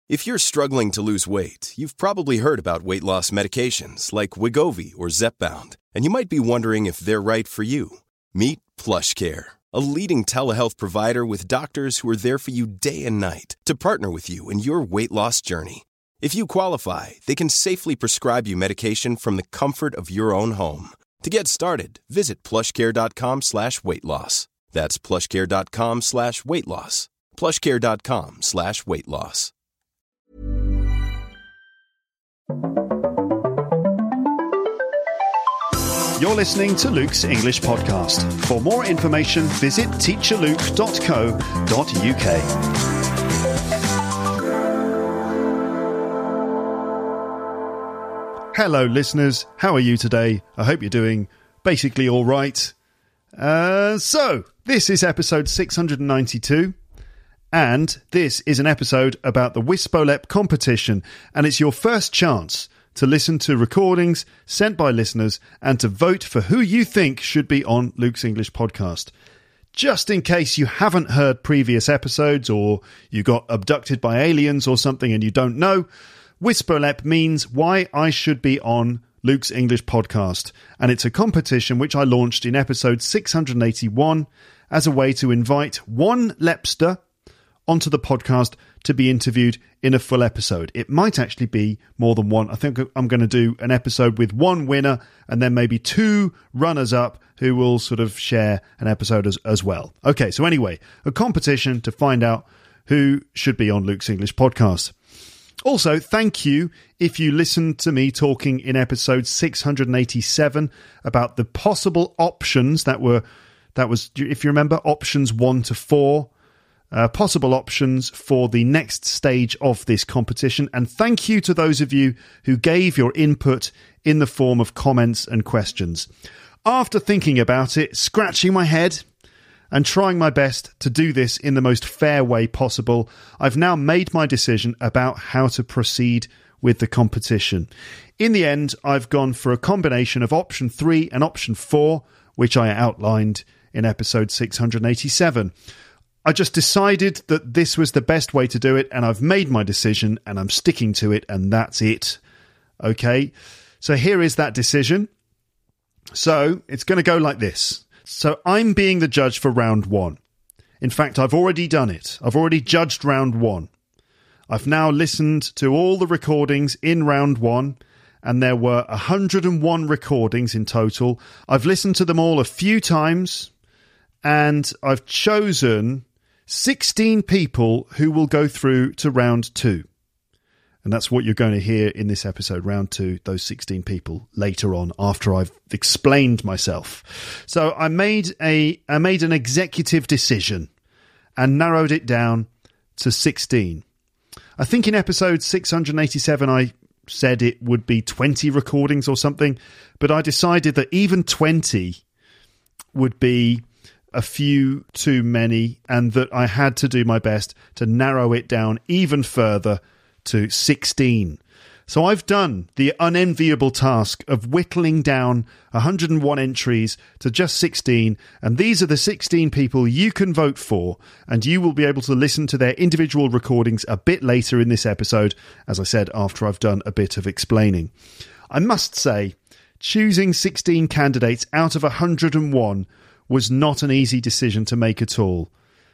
If you're struggling to lose weight, you've probably heard about weight loss medications like Wegovy or Zepbound, and you might be wondering if they're right for you. Meet PlushCare, a leading telehealth provider with doctors who are there for you day and night to partner with you in your weight loss journey. If you qualify, they can safely prescribe you medication from the comfort of your own home. To get started, visit plushcare.com/weightloss. That's plushcare.com/weightloss. plushcare.com/weightloss. You're listening to Luke's English Podcast. For more information, visit teacherluke.co.uk. Hello, listeners. How are you today? I hope you're doing basically all right. So, this is episode 692, and this is an episode about the WISPOLEP competition, and it's your first chance to listen to recordings sent by listeners and to vote for who you think should be on Luke's English Podcast. Just in case you haven't heard previous episodes or you got abducted by aliens or something and you don't know, WISPOLEP means Why I Should Be on Luke's English Podcast, and it's a competition which I launched in episode 681 as a way to invite one Lepster onto the podcast to be interviewed in a full episode. It might actually be more than one. I think I'm going to do an episode with one winner and then maybe two runners-up who will sort of share an episode as well. Okay, so anyway, a competition to find out who should be on Luke's English Podcast. Also, thank you if you listened to me talking in episode 687 about the possible options that was, if you remember, options 1 to 4, possible options for the next stage of this competition. And thank you to those of you who gave your input in the form of comments and questions. After thinking about it, scratching my head, and trying my best to do this in the most fair way possible, I've now made my decision about how to proceed with the competition. In the end, I've gone for a combination of option 3 and option 4, which I outlined in episode 687. I just decided that this was the best way to do it, and I've made my decision, and I'm sticking to it, and that's it. Okay, so here is that decision. So it's going to go like this. So I'm being the judge for round 1. In fact, I've already done it. I've already judged round 1. I've now listened to all the recordings in round 1, and there were 101 recordings in total. I've listened to them all a few times, and I've chosen 16 people who will go through to round 2. And that's what you're going to hear in this episode, round 2, those 16 people later on after I've explained myself. So I made an executive decision and narrowed it down to 16. I think in episode 687 I said it would be 20 recordings or something, but I decided that even 20 would be a few too many and that I had to do my best to narrow it down even further to 16. So I've done the unenviable task of whittling down 101 entries to just 16, and these are the 16 people you can vote for, and you will be able to listen to their individual recordings a bit later in this episode, as I said, after I've done a bit of explaining. I must say, choosing 16 candidates out of 101 was not an easy decision to make at all.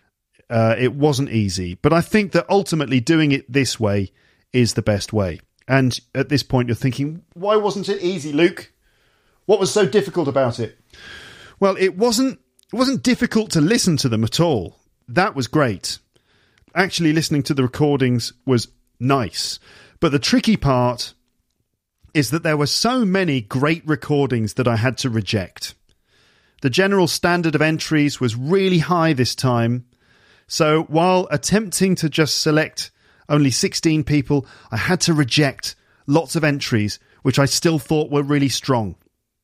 It wasn't easy, but I think that ultimately doing it this way is the best way. And at this point you're thinking, why wasn't it easy, Luke? What was so difficult about it? Well, it wasn't difficult to listen to them at all. That was great. Actually listening to the recordings was nice. But the tricky part is that there were so many great recordings that I had to reject. The general standard of entries was really high this time. So while attempting to just select only 16 people, I had to reject lots of entries which I still thought were really strong.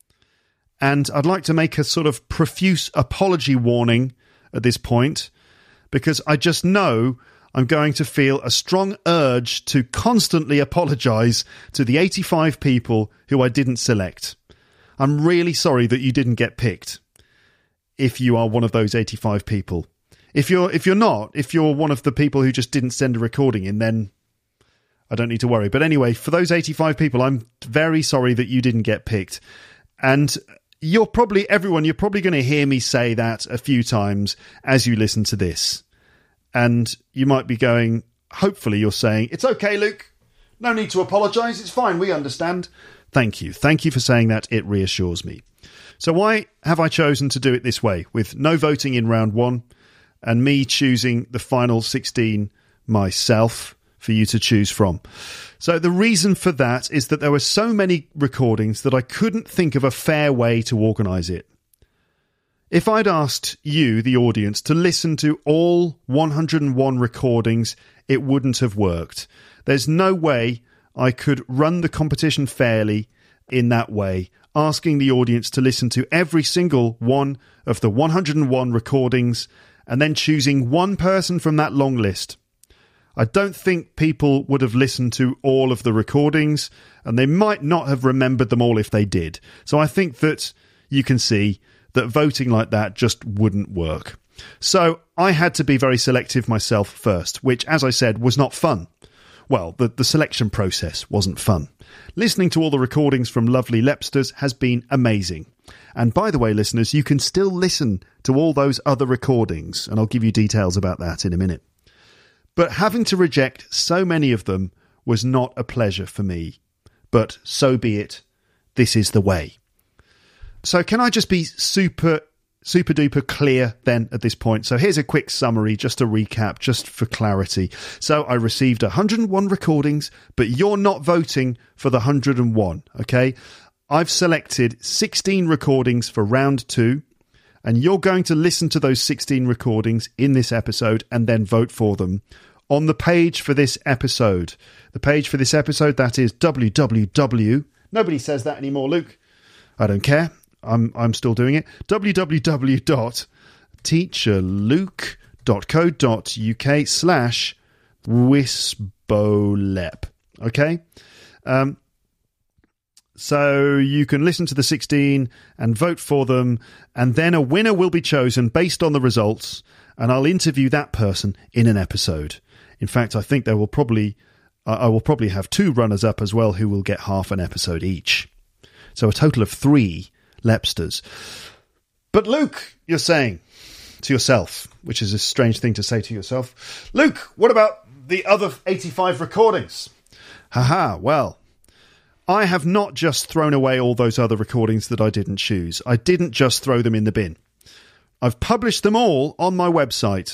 And I'd like to make a sort of profuse apology warning at this point, because I just know I'm going to feel a strong urge to constantly apologise to the 85 people who I didn't select. I'm really sorry that you didn't get picked, if you are one of those 85 people. If you're not, if you're one of the people who just didn't send a recording in, then I don't need to worry. But anyway, for those 85 people, I'm very sorry that you didn't get picked. And you're probably going to hear me say that a few times as you listen to this. And you might be going, hopefully you're saying, it's okay, Luke. No need to apologise. It's fine. We understand. Thank you. Thank you for saying that. It reassures me. So why have I chosen to do it this way, with no voting in round 1 and me choosing the final 16 myself for you to choose from? So the reason for that is that there were so many recordings that I couldn't think of a fair way to organise it. If I'd asked you, the audience, to listen to all 101 recordings, it wouldn't have worked. There's no way I could run the competition fairly in that way, asking the audience to listen to every single one of the 101 recordings and then choosing one person from that long list. I don't think people would have listened to all of the recordings, and they might not have remembered them all if they did. So I think that you can see that voting like that just wouldn't work. So I had to be very selective myself first, which, as I said, was not fun. Well, the selection process wasn't fun. Listening to all the recordings from lovely Lepsters has been amazing. And by the way, listeners, you can still listen to all those other recordings, and I'll give you details about that in a minute. But having to reject so many of them was not a pleasure for me. But so be it. This is the way. So can I just be super duper clear then at this point? So here's a quick summary, just a recap, just for clarity. So I received 101 recordings, but you're not voting for the 101, okay? I've selected 16 recordings for round 2, and you're going to listen to those 16 recordings in this episode and then vote for them on the page for this episode. The page for this episode, that is www. Nobody says that anymore, Luke. I don't care. I'm still doing it. www.teacherluke.co.uk/wisbolep. Okay? So you can listen to the 16 and vote for them, and then a winner will be chosen based on the results, and I'll interview that person in an episode. In fact, I think I will probably have 2 runners-up as well who will get half an episode each. So a total of 3 Lepsters. But Luke, you're saying to yourself, which is a strange thing to say to yourself, Luke, what about the other 85 recordings? Haha, well, I have not just thrown away all those other recordings that I didn't choose. I didn't just throw them in the bin. I've published them all on my website,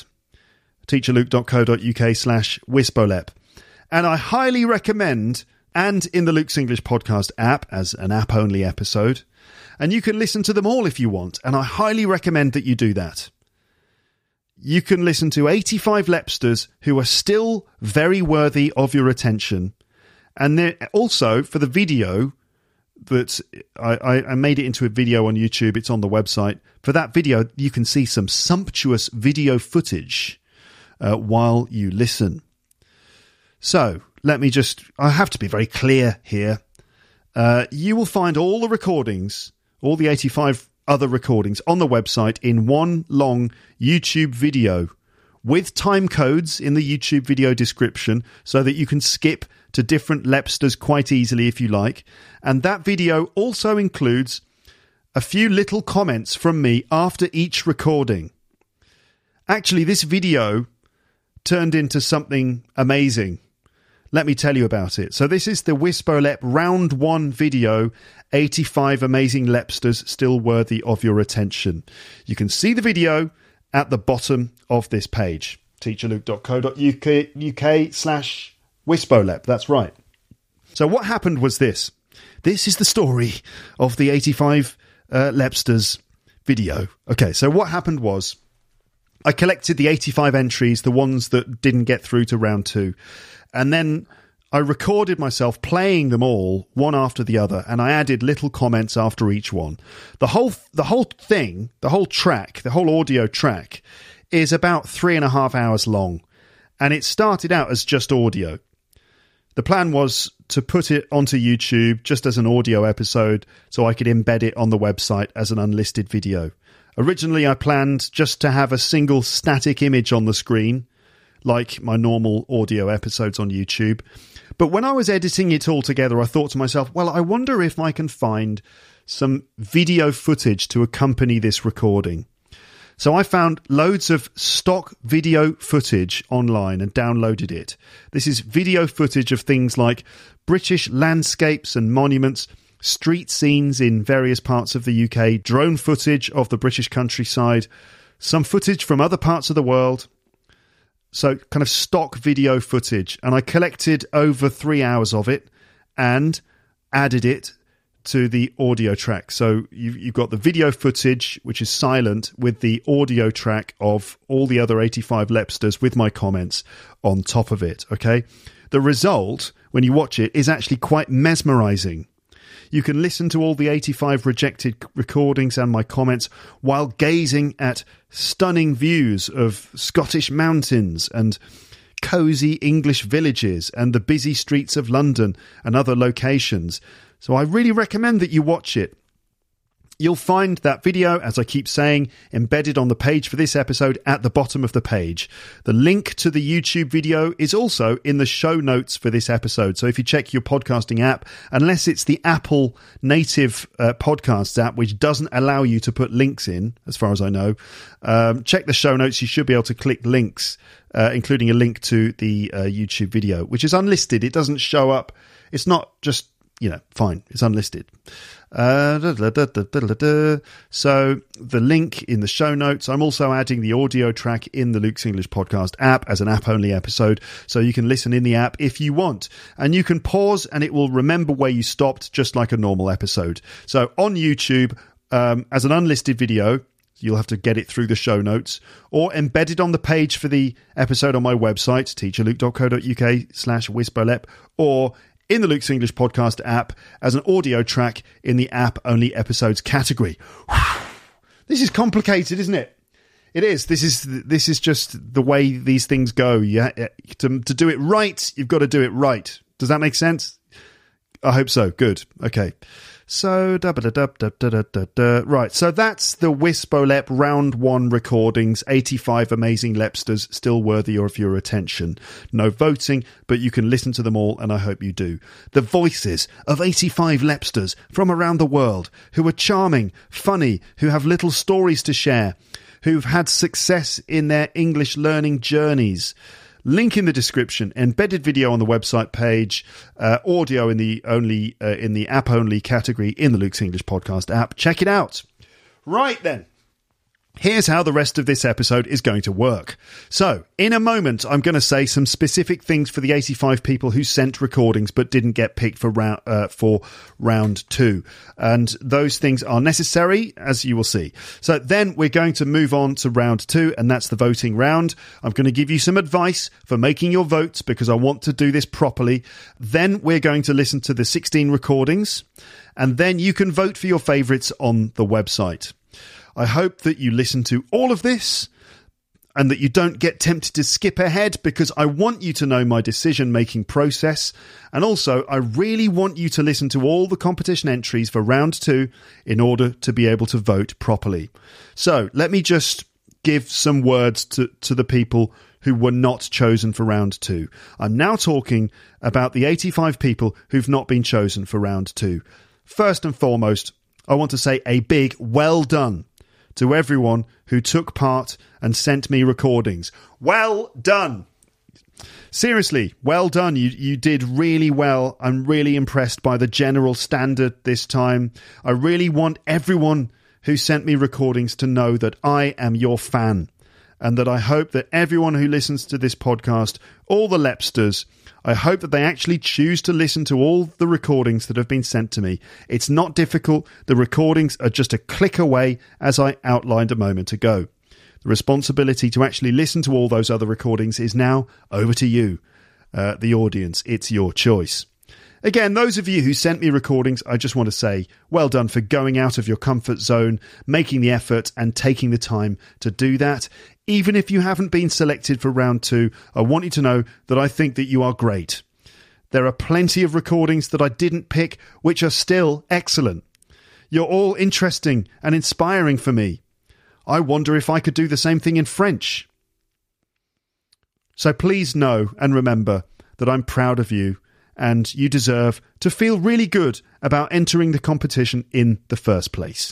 teacherluke.co.uk/wisbolep. And I highly recommend, and in the Luke's English Podcast app as an app-only episode, and you can listen to them all if you want, and I highly recommend that you do that. You can listen to 85 Lepsters who are still very worthy of your attention. And also, for the video that I made it into a video on YouTube, it's on the website. For that video, you can see some sumptuous video footage while you listen. So, I have to be very clear here. You will find all the recordings, all the 85 other recordings on the website in one long YouTube video with time codes in the YouTube video description so that you can skip to different Lepsters quite easily if you like. And that video also includes a few little comments from me after each recording. Actually, this video turned into something amazing. Let me tell you about it. So this is the Wisbolep Round 1 video, 85 amazing Lepsters still worthy of your attention. You can see the video at the bottom of this page, teacherluke.co.uk/Wisbolep. That's right. So what happened was this. This is the story of the 85 Lepsters video. Okay, so what happened was I collected the 85 entries, the ones that didn't get through to round 2. And then I recorded myself playing them all, one after the other, and I added little comments after each one. The whole thing, the whole track, the whole audio track is about 3.5 hours long, and it started out as just audio. The plan was to put it onto YouTube just as an audio episode so I could embed it on the website as an unlisted video. Originally, I planned just to have a single static image on the screen, like my normal audio episodes on YouTube. But when I was editing it all together, I thought to myself, well, I wonder if I can find some video footage to accompany this recording. So I found loads of stock video footage online and downloaded it. This is video footage of things like British landscapes and monuments, street scenes in various parts of the UK, drone footage of the British countryside, some footage from other parts of the world. So kind of stock video footage. And I collected over 3 hours of it and added it to the audio track. So you've got the video footage, which is silent, with the audio track of all the other 85 Lepsters with my comments on top of it. Okay. The result, when you watch it, is actually quite mesmerizing. You can listen to all the 85 rejected recordings and my comments while gazing at stunning views of Scottish mountains and cosy English villages and the busy streets of London and other locations. So I really recommend that you watch it. You'll find that video, as I keep saying, embedded on the page for this episode at the bottom of the page. The link to the YouTube video is also in the show notes for this episode. So if you check your podcasting app, unless it's the Apple native podcasts app, which doesn't allow you to put links in, as far as I know, check the show notes. You should be able to click links, including a link to the YouTube video, which is unlisted. It doesn't show up. It's not just, fine. It's unlisted. So the link in the show notes. I'm also adding the audio track in the Luke's English Podcast app as an app-only episode, so you can listen in the app if you want. And you can pause and it will remember where you stopped, just like a normal episode. So on YouTube, as an unlisted video, you'll have to get it through the show notes, or embedded on the page for the episode on my website, teacherluke.co.uk/whisperlep, or in the Luke's English Podcast app as an audio track in the app-only episodes category. This is complicated, isn't it? It is. This is just the way these things go. To do it right, you've got to do it right. Does that make sense? I hope so. Good. Okay. So, right. So that's the Wisbolep Round 1 recordings, 85 amazing Lepsters, still worthy of your attention. No voting, but you can listen to them all, and I hope you do. The voices of 85 Lepsters from around the world, who are charming, funny, who have little stories to share, who've had success in their English learning journeys. Link in the description, embedded video on the website page, audio in the app only category in the Luke's English Podcast app. Check it out. Right then. Here's how the rest of this episode is going to work. So, in a moment, I'm going to say some specific things for the 85 people who sent recordings but didn't get picked for round 2. And those things are necessary, as you will see. So then we're going to move on to round 2, and that's the voting round. I'm going to give you some advice for making your votes because I want to do this properly. Then we're going to listen to the 16 recordings, and then you can vote for your favourites on the website. I hope that you listen to all of this and that you don't get tempted to skip ahead, because I want you to know my decision-making process. And also, I really want you to listen to all the competition entries for round 2 in order to be able to vote properly. So let me just give some words to the people who were not chosen for round 2. I'm now talking about the 85 people who've not been chosen for round 2. First and foremost, I want to say a big well done to everyone who took part and sent me recordings. Well done. Seriously, well done. You did really well. I'm really impressed by the general standard this time. I really want everyone who sent me recordings to know that I am your fan, and that I hope that everyone who listens to this podcast, all the Lepsters, I hope that they actually choose to listen to all the recordings that have been sent to me. It's not difficult. The recordings are just a click away, as I outlined a moment ago. The responsibility to actually listen to all those other recordings is now over to you, the audience. It's your choice. Again, those of you who sent me recordings, I just want to say, well done for going out of your comfort zone, making the effort and taking the time to do that. Even if you haven't been selected for round 2, I want you to know that I think that you are great. There are plenty of recordings that I didn't pick, which are still excellent. You're all interesting and inspiring for me. I wonder if I could do the same thing in French. So please know and remember that I'm proud of you, and you deserve to feel really good about entering the competition in the first place.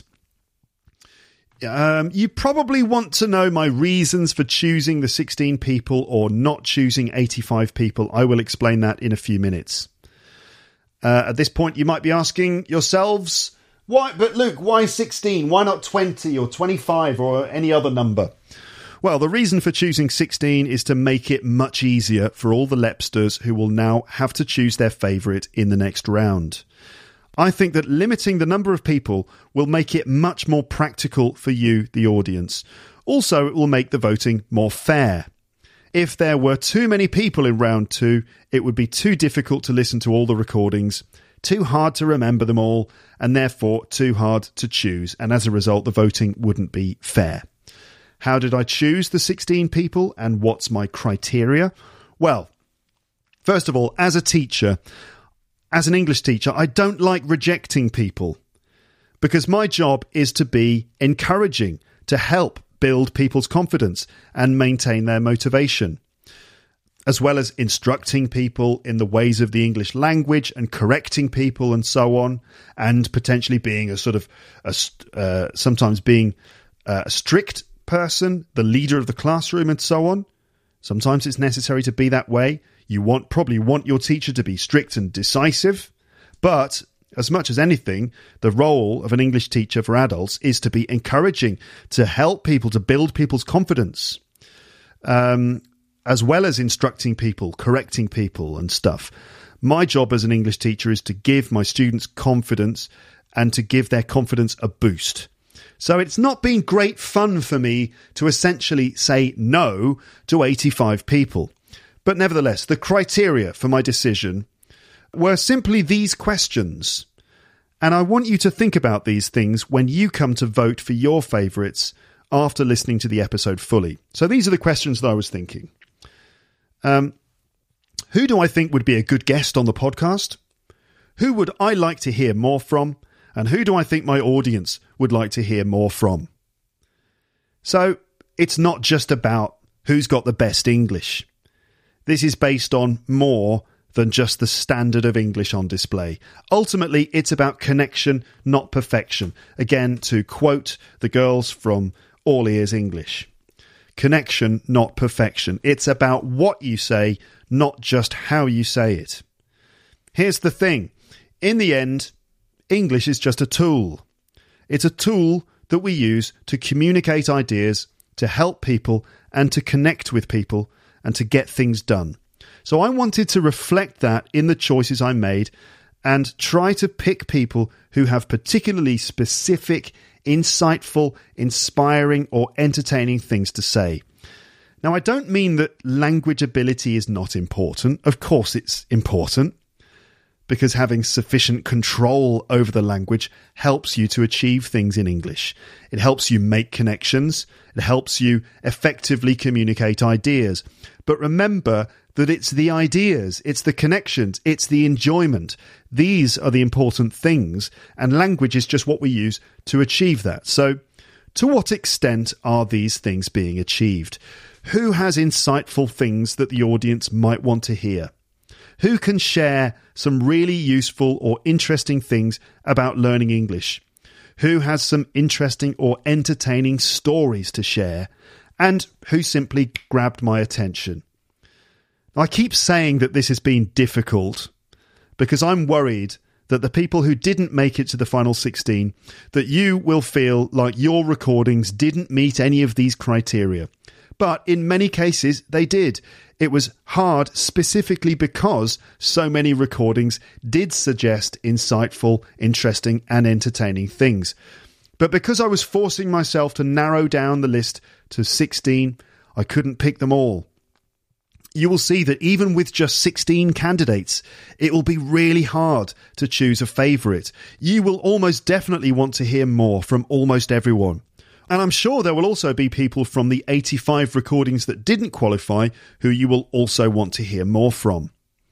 You probably want to know my reasons for choosing the 16 people or not choosing 85 people. I will explain that in a few minutes. At this point, you might be asking yourselves, why? But Luke, why 16? Why not 20 or 25 or any other number? Well, the reason for choosing 16 is to make it much easier for all the Lepsters who will now have to choose their favourite in the next round. I think that limiting the number of people will make it much more practical for you, the audience. Also, it will make the voting more fair. If there were too many people in round 2, it would be too difficult to listen to all the recordings, too hard to remember them all, and therefore too hard to choose. And as a result, the voting wouldn't be fair. How did I choose the 16 people, and what's my criteria? Well, first of all, as a teacher, as an English teacher, I don't like rejecting people, because my job is to be encouraging, to help build people's confidence and maintain their motivation, as well as instructing people in the ways of the English language and correcting people and so on, and potentially being a sort of sometimes being a strict person, the leader of the classroom and so on. Sometimes it's necessary to be that way. You probably want your teacher to be strict and decisive, but as much as anything, the role of an English teacher for adults is to be encouraging, to help people, to build people's confidence, as well as instructing people, correcting people and stuff. My job as an English teacher is to give my students confidence and to give their confidence a boost. So it's not been great fun for me to essentially say no to 85 people. But nevertheless, the criteria for my decision were simply these questions. And I want you to think about these things when you come to vote for your favourites after listening to the episode fully. So these are the questions that I was thinking. Who do I think would be a good guest on the podcast? Who would I like to hear more from? And who do I think my audience would like to hear more from? So it's not just about who's got the best English. This is based on more than just the standard of English on display. Ultimately, it's about connection, not perfection. Again, to quote the girls from All Ears English. Connection, not perfection. It's about what you say, not just how you say it. Here's the thing. In the end, English is just a tool. It's a tool that we use to communicate ideas, to help people, and to connect with people, and to get things done. So I wanted to reflect that in the choices I made and try to pick people who have particularly specific, insightful, inspiring, or entertaining things to say. Now, I don't mean that language ability is not important. Of course it's important, because having sufficient control over the language helps you to achieve things in English. It helps you make connections. It helps you effectively communicate ideas. But remember that it's the ideas, it's the connections, it's the enjoyment. These are the important things, and language is just what we use to achieve that. So, to what extent are these things being achieved? Who has insightful things that the audience might want to hear? Who can share some really useful or interesting things about learning English? Who has some interesting or entertaining stories to share? And who simply grabbed my attention? I keep saying that this has been difficult because I'm worried that the people who didn't make it to the final 16, that you will feel like your recordings didn't meet any of these criteria. But in many cases, they did. It was hard specifically because so many recordings did suggest insightful, interesting and entertaining things. But because I was forcing myself to narrow down the list to 16, I couldn't pick them all. You will see that even with just 16 candidates, it will be really hard to choose a favourite. You will almost definitely want to hear more from almost everyone. And I'm sure there will also be people from the 85 recordings that didn't qualify who you will also want to hear more from.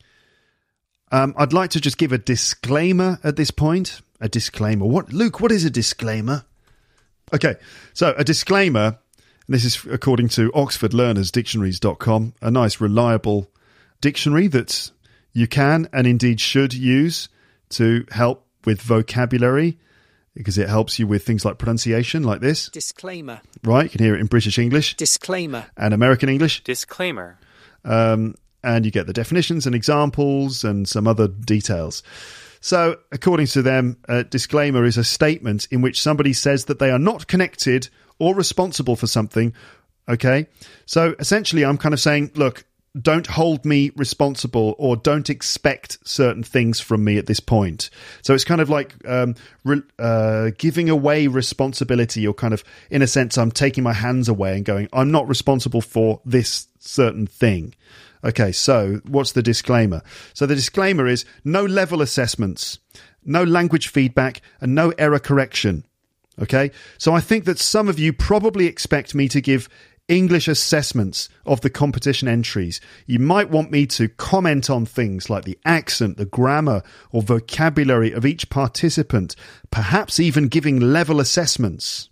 I'd like to just give a disclaimer at this point. A disclaimer. Luke, what is a disclaimer? Okay, so a disclaimer This is according to oxfordlearnersdictionaries.com, a nice, reliable dictionary that you can and indeed should use to help with vocabulary, because it helps you with things like pronunciation, like this. Disclaimer. Right, you can hear it in British English. Disclaimer. And American English. Disclaimer. And you get the definitions and examples and some other details. So, according to them, a disclaimer is a statement in which somebody says that they are not connected or responsible for something, okay? So, essentially, I'm kind of saying, look, don't hold me responsible or don't expect certain things from me at this point. So it's kind of like giving away responsibility, or kind of, in a sense, I'm taking my hands away and going, I'm not responsible for this certain thing. Okay, so what's the disclaimer? So the disclaimer is no level assessments, no language feedback, and no error correction. Okay, so I think that some of you probably expect me to give English assessments of the competition entries. You might want me to comment on things like the accent, the grammar, or vocabulary of each participant, perhaps even giving level assessments.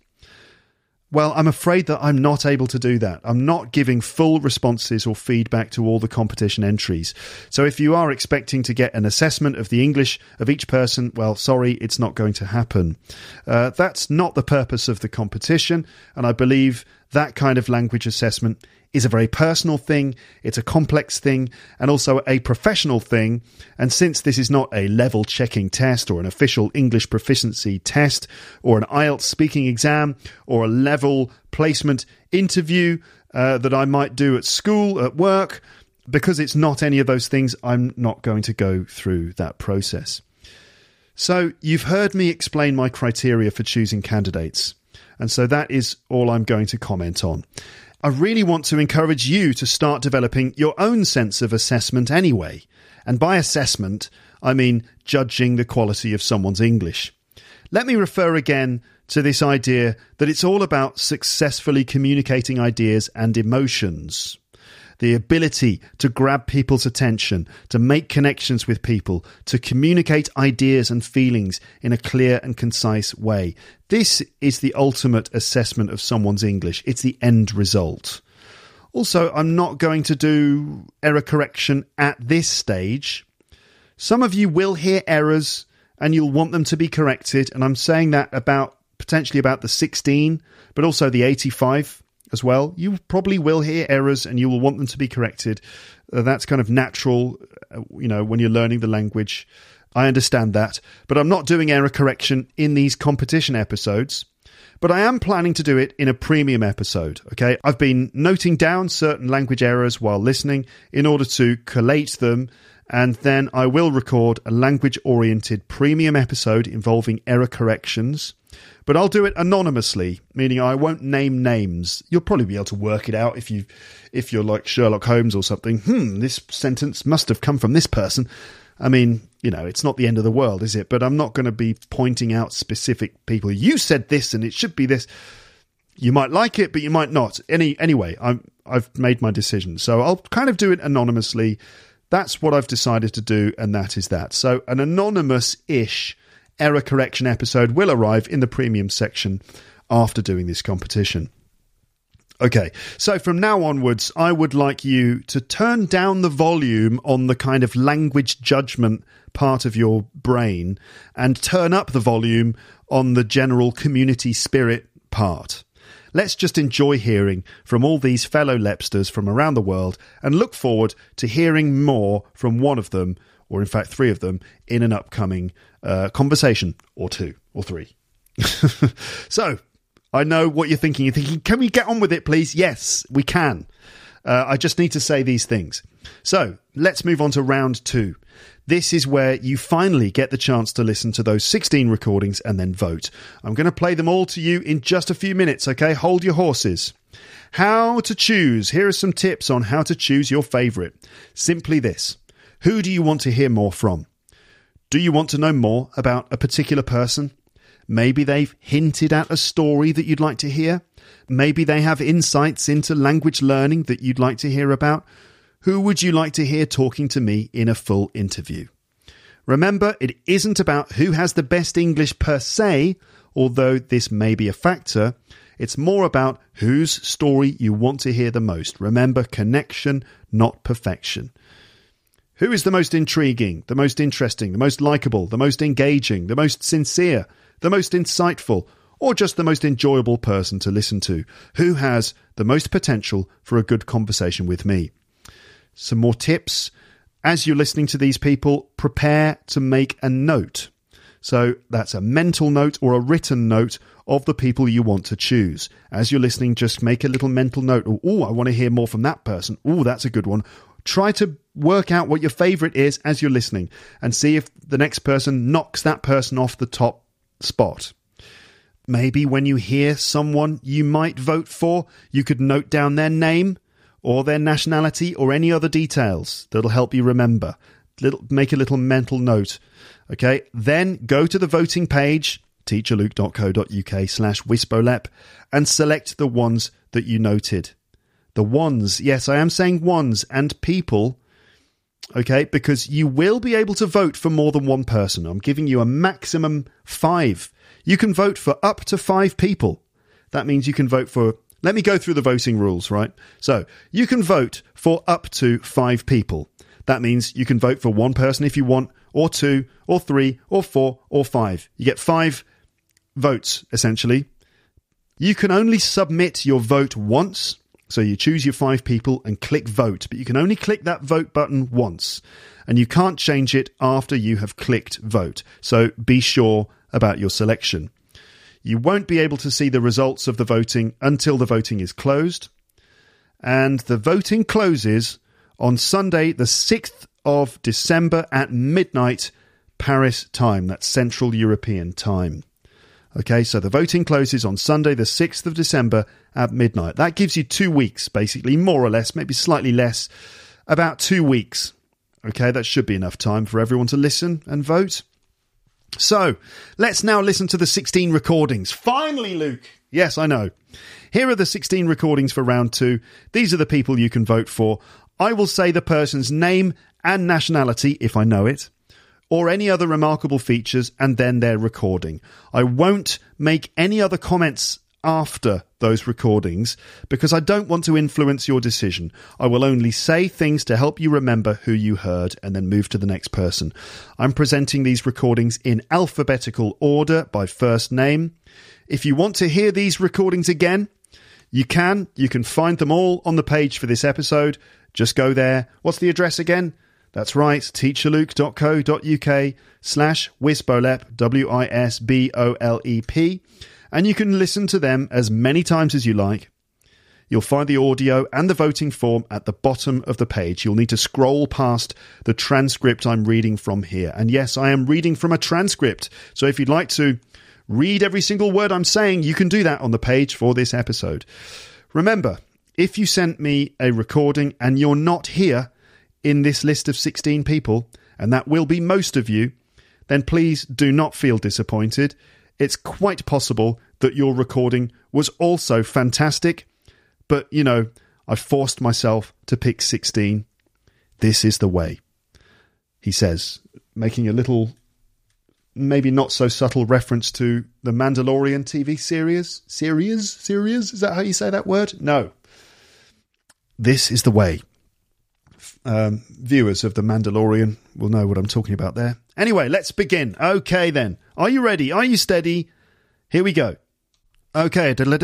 Well, I'm afraid that I'm not able to do that. I'm not giving full responses or feedback to all the competition entries. So if you are expecting to get an assessment of the English of each person, well, sorry, it's not going to happen. That's not the purpose of the competition, and I believe that kind of language assessment is a very personal thing, it's a complex thing, and also a professional thing. And since this is not a level checking test or an official English proficiency test or an IELTS speaking exam or a level placement interview that I might do at school, at work, because it's not any of those things, I'm not going to go through that process. So you've heard me explain my criteria for choosing candidates. And so that is all I'm going to comment on. I really want to encourage you to start developing your own sense of assessment anyway. And by assessment, I mean judging the quality of someone's English. Let me refer again to this idea that it's all about successfully communicating ideas and emotions. The ability to grab people's attention, to make connections with people, to communicate ideas and feelings in a clear and concise way. This is the ultimate assessment of someone's English. It's the end result. Also, I'm not going to do error correction at this stage. Some of you will hear errors and you'll want them to be corrected. And I'm saying that potentially about the 16, but also the 85. As well, you probably will hear errors and you will want them to be corrected. That's kind of natural, when you're learning the language. I understand that, but I'm not doing error correction in these competition episodes. But I am planning to do it in a premium episode, okay? I've been noting down certain language errors while listening in order to collate them, and then I will record a language-oriented premium episode involving error corrections. But I'll do it anonymously, meaning I won't name names. You'll probably be able to work it out if you're like Sherlock Holmes or something. This sentence must have come from this person. I mean, it's not the end of the world, is it? But I'm not going to be pointing out specific people. You said this and it should be this. You might like it, but you might not. Anyway, I've made my decision. So I'll kind of do it anonymously. That's what I've decided to do, and that is that. So an anonymous-ish error correction episode will arrive in the premium section after doing this competition. Okay, so from now onwards, I would like you to turn down the volume on the kind of language judgment part of your brain and turn up the volume on the general community spirit part. Let's just enjoy hearing from all these fellow Lepsters from around the world and look forward to hearing more from one of them, or in fact 3 of them, in an upcoming conversation, or 2 or 3. So, I know what you're thinking. You're thinking, can we get on with it, please? Yes, we can. I just need to say these things. So, let's move on to round 2. This is where you finally get the chance to listen to those 16 recordings and then vote. I'm going to play them all to you in just a few minutes, okay? Hold your horses. How to choose. Here are some tips on how to choose your favourite. Simply this. Who do you want to hear more from? Do you want to know more about a particular person? Maybe they've hinted at a story that you'd like to hear. Maybe they have insights into language learning that you'd like to hear about. Who would you like to hear talking to me in a full interview? Remember, it isn't about who has the best English per se, although this may be a factor. It's more about whose story you want to hear the most. Remember, connection, not perfection. Who is the most intriguing, the most interesting, the most likable, the most engaging, the most sincere, the most insightful, or just the most enjoyable person to listen to? Who has the most potential for a good conversation with me? Some more tips. As you're listening to these people, prepare to make a note. So that's a mental note or a written note of the people you want to choose. As you're listening, just make a little mental note. Oh, I want to hear more from that person. Oh, that's a good one. Try to work out what your favourite is as you're listening and see if the next person knocks that person off the top spot. Maybe when you hear someone you might vote for, you could note down their name or their nationality or any other details that'll help you remember. Make a little mental note. Okay, then go to the voting page, teacherluke.co.uk/Wisbolep, and select the ones that you noted. The ones, yes, I am saying ones and people, okay, because you will be able to vote for more than one person. I'm giving you a maximum 5. You can vote for up to 5 people. That means you can vote for... Let me go through the voting rules, right? So, you can vote for up to 5 people. That means you can vote for one person if you want, or 2, or 3, or 4, or 5. You get 5 votes, essentially. You can only submit your vote once. So you choose your 5 people and click vote, but you can only click that vote button once. And you can't change it after you have clicked vote. So be sure about your selection. You won't be able to see the results of the voting until the voting is closed. And the voting closes on Sunday, the 6th of December at midnight, Paris time. That's Central European time. Okay, so the voting closes on Sunday, the 6th of December at midnight. That gives you 2 weeks, basically, more or less, maybe slightly less, about 2 weeks. Okay, that should be enough time for everyone to listen and vote. So, let's now listen to the 16 recordings. Finally, Luke! Yes, I know. Here are the 16 recordings for round 2. These are the people you can vote for. I will say the person's name and nationality, if I know it, or any other remarkable features, and then their recording. I won't make any other comments after those recordings because I don't want to influence your decision. I will only say things to help you remember who you heard and then move to the next person. I'm presenting these recordings in alphabetical order by first name. If you want to hear these recordings again, you can. You can find them all on the page for this episode. Just go there. What's the address again? That's right, teacherluke.co.uk/Wisbolep, WISBOLEP. And you can listen to them as many times as you like. You'll find the audio and the voting form at the bottom of the page. You'll need to scroll past the transcript I'm reading from here. And yes, I am reading from a transcript. So if you'd like to read every single word I'm saying, you can do that on the page for this episode. Remember, if you sent me a recording and you're not here in this list of 16 people, and that will be most of you, then please do not feel disappointed. It's quite possible that your recording was also fantastic, but, you know, I forced myself to pick 16. This is the way, he says, making a little, maybe not so subtle reference to the Mandalorian TV series. Series? Is that how you say that word? No. This is the way. Viewers of The Mandalorian will know what I'm talking about there. Anyway, let's begin. Okay, then. Are you ready? Are you steady? Here we go. Okay. That's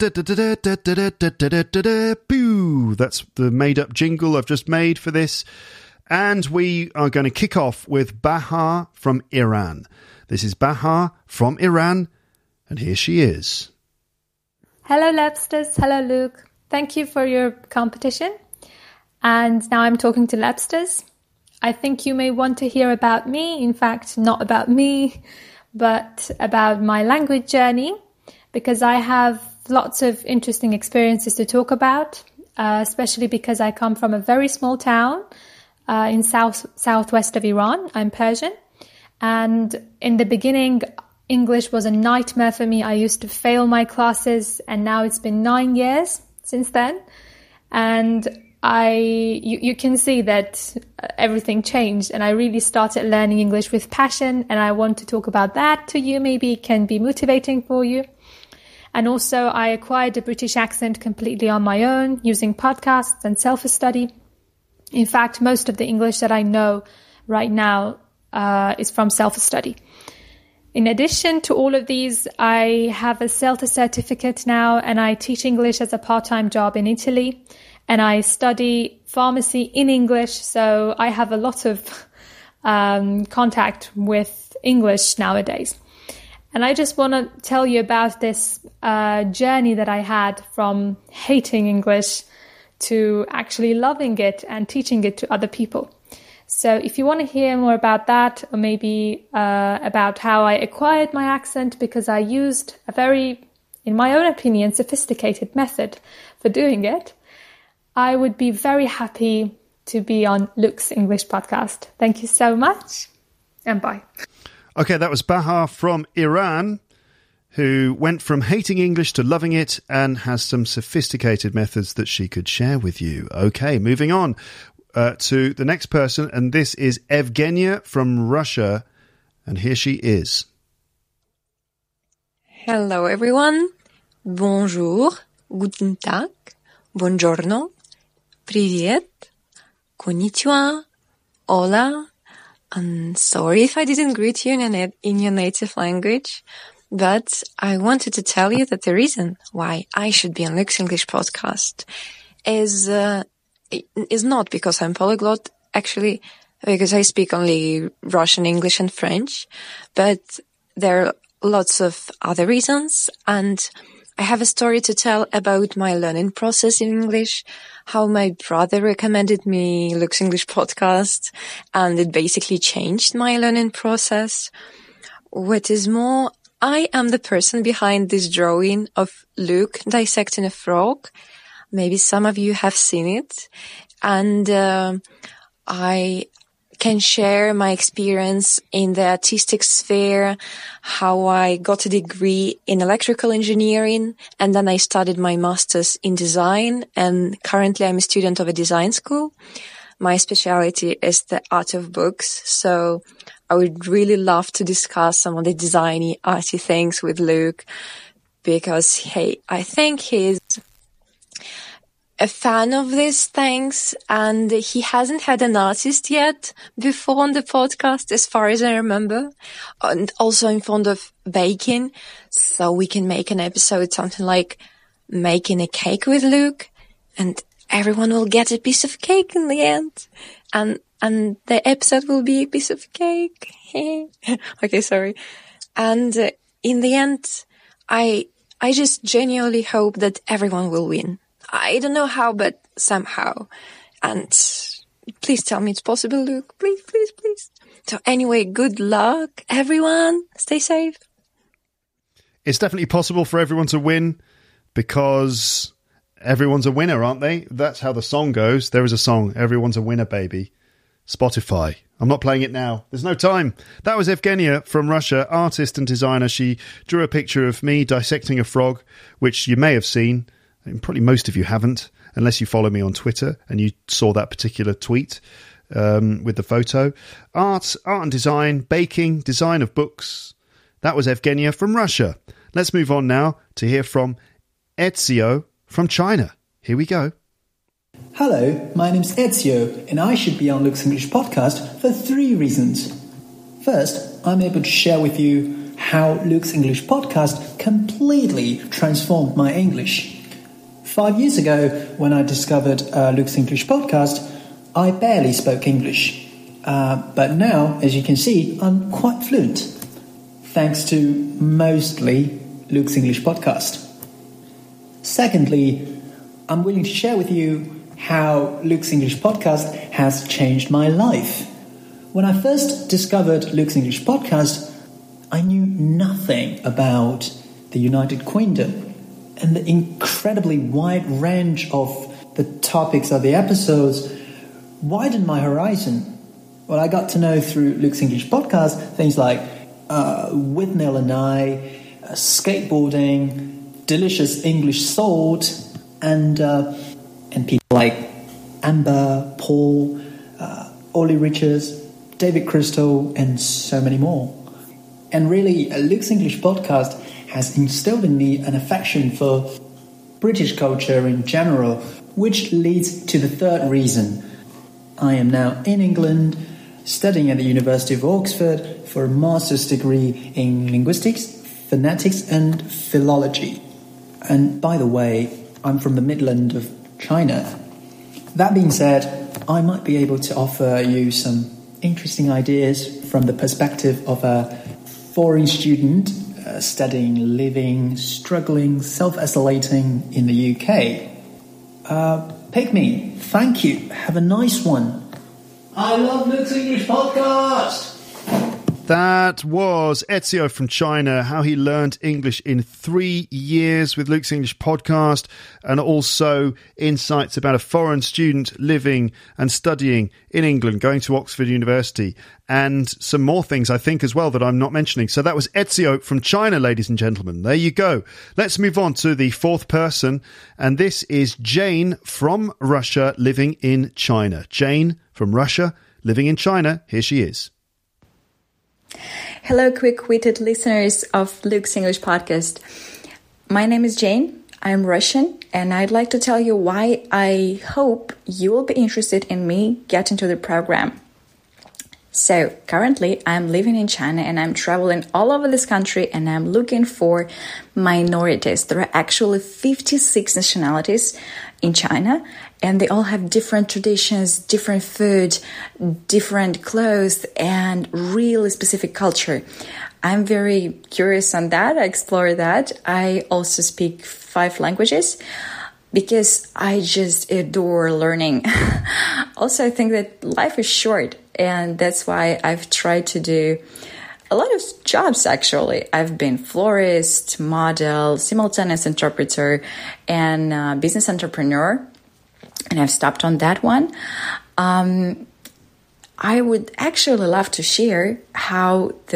the made-up jingle I've just made for this. And we are going to kick off with Bahar from Iran. This is Bahar from Iran, and here she is. Hello, Labsters. Hello, Luke. Thank you for your competition. And now I'm talking to Labsters. I think you may want to hear about me. In fact, not about me, but about my language journey, because I have lots of interesting experiences to talk about, especially because I come from a very small town in southwest of Iran. I'm Persian. And in the beginning, English was a nightmare for me. I used to fail my classes, and now it's been 9 years since then. And you can see that everything changed, and I really started learning English with passion, and I want to talk about that to you. Maybe it can be motivating for you. And also I acquired a British accent completely on my own using podcasts and self-study. In fact, most of the English that I know right now is from self-study. In addition to all of these, I have a CELTA certificate now, and I teach English as a part-time job in Italy, and I study pharmacy in English, so I have a lot of contact with English nowadays. And I just want to tell you about this journey that I had from hating English to actually loving it and teaching it to other people. So if you want to hear more about that, or maybe about how I acquired my accent, because I used a very, in my own opinion, sophisticated method for doing it, I would be very happy to be on Luke's English podcast. Thank you so much, and bye. Okay, that was Bahar from Iran, who went from hating English to loving it and has some sophisticated methods that she could share with you. Okay, moving on to the next person, and this is Evgenia from Russia, and here she is. Hello, everyone. Bonjour, guten tag, buongiorno, привет, konnichiwa, hola. I'm sorry if I didn't greet you in your native language, but I wanted to tell you that the reason why I should be on Luke's English podcast is not because I'm polyglot, actually, because I speak only Russian, English, and French, but there are lots of other reasons, and I have a story to tell about my learning process in English, how my brother recommended me Luke's English podcast, and it basically changed my learning process. What is more, I am the person behind this drawing of Luke dissecting a frog. Maybe some of you have seen it. And I can share my experience in the artistic sphere, how I got a degree in electrical engineering, and then I studied my master's in design, and currently I'm a student of a design school. My specialty is the art of books, so I would really love to discuss some of the designy, arty things with Luke, because I think he's a fan of these things, and he hasn't had an artist yet before on the podcast, as far as I remember. And also I'm fond of baking, so we can make an episode, something like making a cake with Luke, and everyone will get a piece of cake in the end. And the episode will be a piece of cake. Okay, sorry. And in the end, I just genuinely hope that everyone will win. I don't know how, but somehow. And please tell me it's possible, Luke. Please, please, please. So anyway, good luck, everyone. Stay safe. It's definitely possible for everyone to win, because everyone's a winner, aren't they? That's how the song goes. There is a song, Everyone's a Winner, Baby. Spotify. I'm not playing it now. There's no time. That was Evgenia from Russia, artist and designer. She drew a picture of me dissecting a frog, which you may have seen. Probably most of you haven't, unless you follow me on Twitter and you saw that particular tweet with the photo. Art and design, baking, design of books. That was Evgenia from Russia. Let's move on now to hear from Ezio from China. Here we go. Hello, my name's Ezio, and I should be on Luke's English podcast for 3 reasons. First, I'm able to share with you how Luke's English podcast completely transformed my English. 5 years ago, when I discovered Luke's English podcast, I barely spoke English. But now, as you can see, I'm quite fluent, thanks to mostly Luke's English podcast. Secondly, I'm willing to share with you how Luke's English podcast has changed my life. When I first discovered Luke's English podcast, I knew nothing about the United Kingdom, and the incredibly wide range of the topics of the episodes widened my horizon. Well, I got to know through Luke's English podcast things like With Neil and I, skateboarding, delicious English salt, and people like Amber, Paul, Ollie Richards, David Crystal, and so many more. And really, Luke's English podcast has instilled in me an affection for British culture in general, which leads to the third reason. I am now in England, studying at the University of Oxford for a master's degree in linguistics, phonetics and philology. And by the way, I'm from the Midland of China. That being said, I might be able to offer you some interesting ideas from the perspective of a foreign student studying, living, struggling, self-isolating in the UK. Pygmy, thank you. Have a nice one. I love Luke's English podcast. That was Ezio from China, how he learned English in 3 years with Luke's English podcast, and also insights about a foreign student living and studying in England, going to Oxford University, and some more things, I think, as well that I'm not mentioning. So that was Ezio from China, ladies and gentlemen. There you go. Let's move on to the fourth person, and this is Jane from Russia, living in China. Jane from Russia, living in China. Here she is. Hello, quick-witted listeners of Luke's English podcast. My name is Jane. I'm Russian, and I'd like to tell you why I hope you will be interested in me getting to the program. So, currently, I'm living in China, and I'm traveling all over this country, and I'm looking for minorities. There are actually 56 nationalities in China, and they all have different traditions, different food, different clothes, and really specific culture. I'm very curious on that. I explore that. I also speak 5 languages because I just adore learning. Also, I think that life is short, and that's why I've tried to do a lot of jobs, actually. I've been florist, model, simultaneous interpreter, and business entrepreneur. And I've stopped on that one. I would actually love to share how the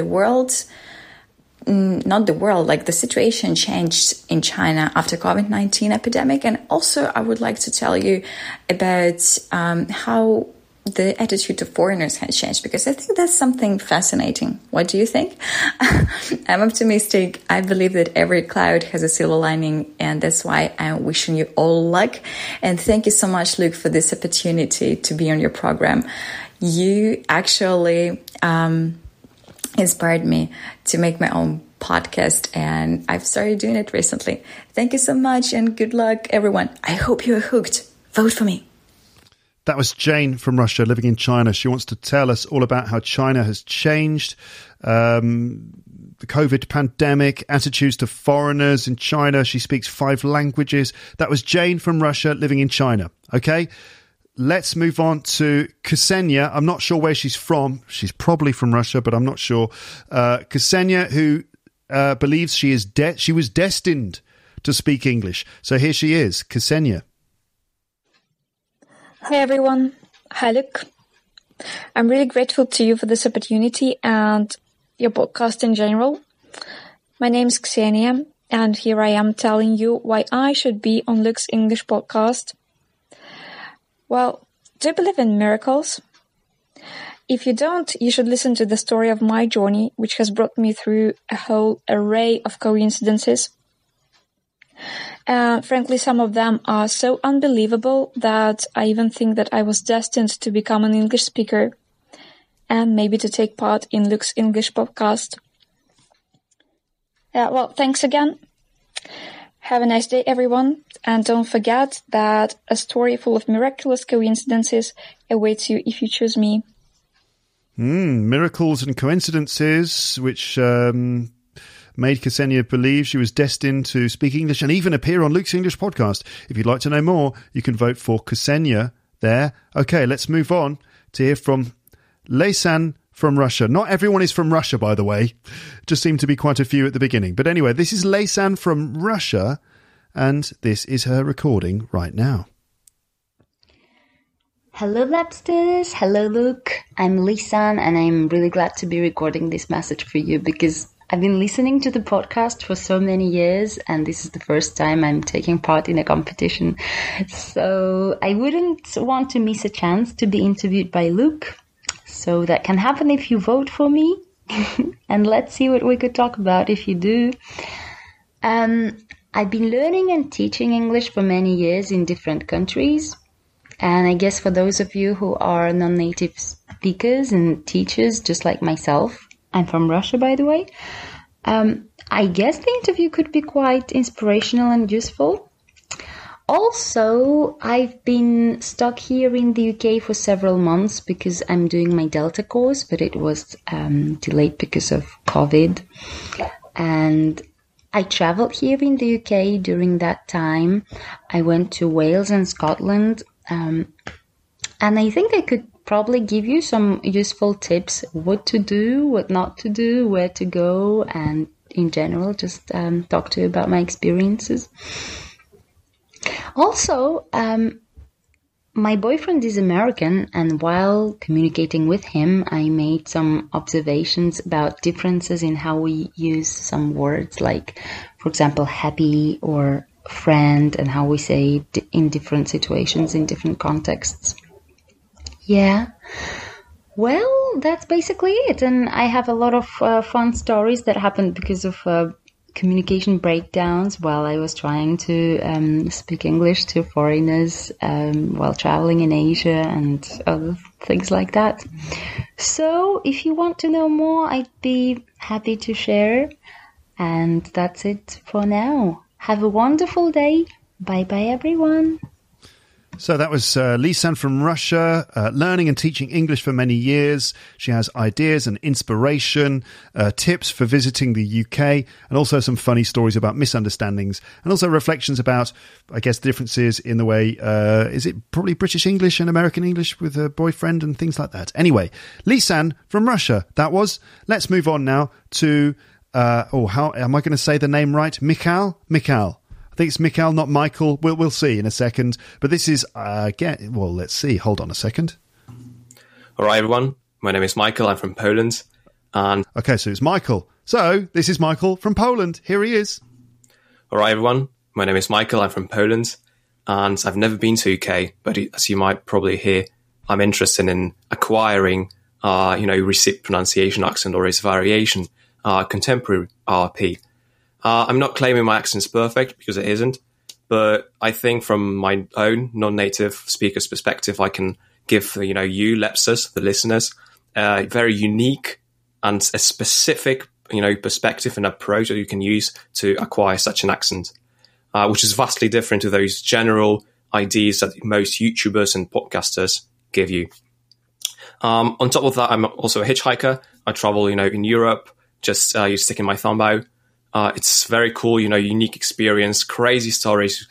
situation changed in China after COVID-19 epidemic. And also I would like to tell you about how the attitude to foreigners has changed, because I think that's something fascinating. What do you think? I'm optimistic. I believe that every cloud has a silver lining, and that's why I'm wishing you all luck. And thank you so much, Luke, for this opportunity to be on your program. You actually inspired me to make my own podcast, and I've started doing it recently. Thank you so much, and good luck, everyone. I hope you're hooked. Vote for me. That was Jane from Russia, living in China. She wants to tell us all about how China has changed, the COVID pandemic, attitudes to foreigners in China. She speaks 5 languages. That was Jane from Russia, living in China. Okay, let's move on to Ksenia. I'm not sure where she's from. She's probably from Russia, but I'm not sure. Ksenia, who believes she was destined to speak English. So here she is, Ksenia. Hi everyone. Hi Luke. I'm really grateful to you for this opportunity and your podcast in general. My name is Ksenia, and here I am telling you why I should be on Luke's English podcast. Well, do you believe in miracles? If you don't, you should listen to the story of my journey, which has brought me through a whole array of coincidences. Frankly, some of them are so unbelievable that I even think that I was destined to become an English speaker and maybe to take part in Luke's English podcast. Well, thanks again. Have a nice day, everyone. And don't forget that a story full of miraculous coincidences awaits you if you choose me. Miracles and coincidences, which made Ksenia believe she was destined to speak English and even appear on Luke's English podcast. If you'd like to know more, you can vote for Ksenia there. Okay, let's move on to hear from Leisan from Russia. Not everyone is from Russia, by the way. Just seemed to be quite a few at the beginning. But anyway, this is Leisan from Russia, and this is her recording right now. Hello, Labsters. Hello, Luke. I'm Leisan, and I'm really glad to be recording this message for you because I've been listening to the podcast for so many years, and this is the first time I'm taking part in a competition. So I wouldn't want to miss a chance to be interviewed by Luke. So that can happen if you vote for me. And let's see what we could talk about if you do. I've been learning and teaching English for many years in different countries. And I guess for those of you who are non-native speakers and teachers, just like myself, I'm from Russia, by the way, I guess the interview could be quite inspirational and useful. Also, I've been stuck here in the UK for several months because I'm doing my Delta course, but it was delayed because of COVID. And I traveled here in the UK during that time. I went to Wales and Scotland. And I think I could probably give you some useful tips, what to do, what not to do, where to go, and in general, just talk to you about my experiences. Also, my boyfriend is American, and while communicating with him, I made some observations about differences in how we use some words, like, for example, happy or friend, and how we say it in different situations, in different contexts. Yeah. Well, that's basically it. And I have a lot of fun stories that happened because of communication breakdowns while I was trying to speak English to foreigners while traveling in Asia and other things like that. So if you want to know more, I'd be happy to share. And that's it for now. Have a wonderful day. Bye-bye, everyone. So that was Lisan from Russia, learning and teaching English for many years. She has ideas and inspiration, tips for visiting the UK, and also some funny stories about misunderstandings, and also reflections about, I guess, differences in the way, is it probably British English and American English with a boyfriend and things like that. Anyway, Lisan from Russia, that was. Let's move on now to, how am I going to say the name right? Mikhail? I think it's Mikhail, not Michael. We'll see in a second. But this is, let's see. Hold on a second. All right, everyone. My name is Michael. I'm from Poland. Okay, so it's Michael. So this is Michael from Poland. Here he is. All right, everyone. My name is Michael. I'm from Poland. And I've never been to UK, but as you might probably hear, I'm interested in acquiring, receipt pronunciation accent or its variation, contemporary RP. I'm not claiming my accent's perfect because it isn't, but I think from my own non-native speaker's perspective, I can give, you, Lepsters, the listeners, a very unique and a specific, perspective and approach that you can use to acquire such an accent, which is vastly different to those general ideas that most YouTubers and podcasters give you. On top of that, I'm also a hitchhiker. I travel, in Europe, just sticking my thumb out. It's very cool, unique experience, crazy stories.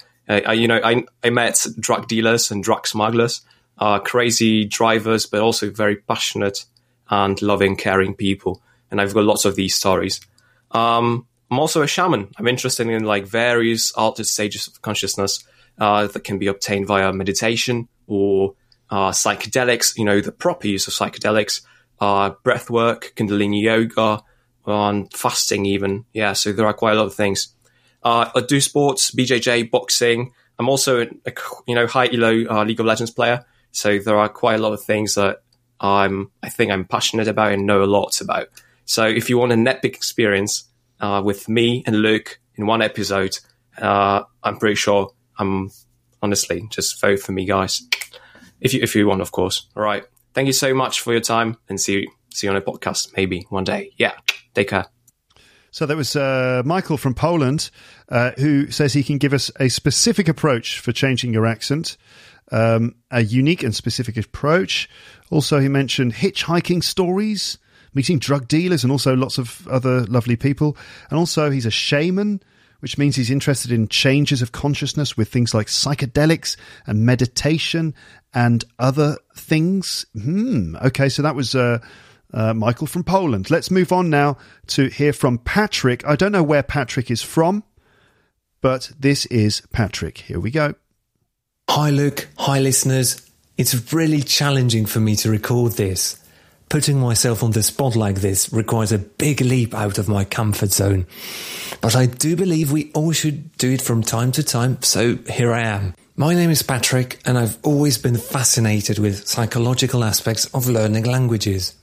I met drug dealers and drug smugglers, crazy drivers, but also very passionate and loving, caring people. And I've got lots of these stories. I'm also a shaman. I'm interested in various altered stages of consciousness that can be obtained via meditation or psychedelics, the proper use of psychedelics, breath work, Kundalini yoga, on fasting even. Yeah, so there are quite a lot of things. I do sports, BJJ, boxing. I'm also a high elo League of Legends player. So there are quite a lot of things that I think I'm passionate about and know a lot about. So if you want an epic experience with me and Luke in one episode, I'm pretty sure honestly, just vote for me, guys. If you want, of course. All right. Thank you so much for your time, and see you on a podcast maybe one day. Yeah. Take care. So that was Michael from Poland, who says he can give us a specific approach for changing your accent, a unique and specific approach. Also, he mentioned hitchhiking stories, meeting drug dealers, and also lots of other lovely people. And also, he's a shaman, which means he's interested in changes of consciousness with things like psychedelics and meditation and other things. Okay, so that was Michael from Poland. Let's move on now to hear from Patrick. I don't know where Patrick is from, but this is Patrick. Here we go. Hi, Luke. Hi, listeners. It's really challenging for me to record this. Putting myself on the spot like this requires a big leap out of my comfort zone. But I do believe we all should do it from time to time, so here I am. My name is Patrick, and I've always been fascinated with psychological aspects of learning languages.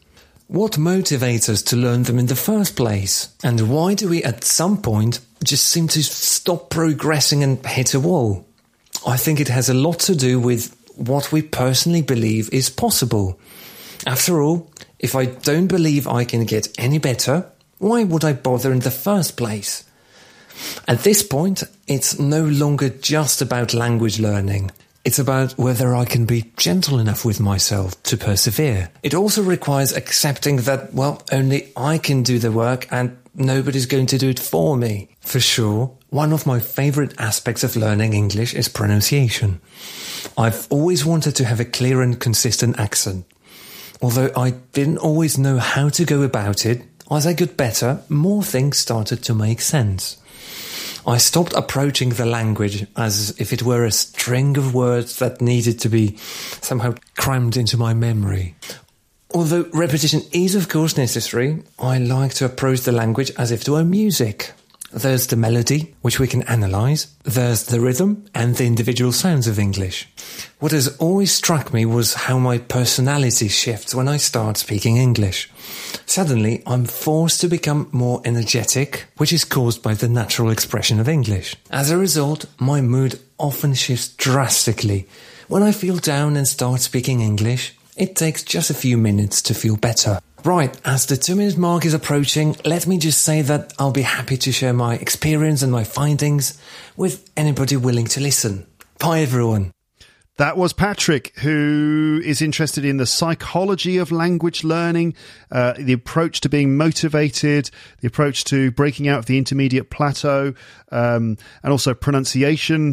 What motivates us to learn them in the first place? And why do we at some point just seem to stop progressing and hit a wall? I think it has a lot to do with what we personally believe is possible. After all, if I don't believe I can get any better, why would I bother in the first place? At this point, it's no longer just about language learning. It's about whether I can be gentle enough with myself to persevere. It also requires accepting that, well, only I can do the work and nobody's going to do it for me. For sure, one of my favourite aspects of learning English is pronunciation. I've always wanted to have a clear and consistent accent. Although I didn't always know how to go about it, as I got better, more things started to make sense. I stopped approaching the language as if it were a string of words that needed to be somehow crammed into my memory. Although repetition is of course necessary, I like to approach the language as if it were music. There's the melody, which we can analyse. There's the rhythm and the individual sounds of English. What has always struck me was how my personality shifts when I start speaking English. Suddenly, I'm forced to become more energetic, which is caused by the natural expression of English. As a result, my mood often shifts drastically. When I feel down and start speaking English, it takes just a few minutes to feel better. Right, as the 2-minute mark is approaching, let me just say that I'll be happy to share my experience and my findings with anybody willing to listen. Bye, everyone. That was Patrick, who is interested in the psychology of language learning, the approach to being motivated, the approach to breaking out of the intermediate plateau, and also pronunciation,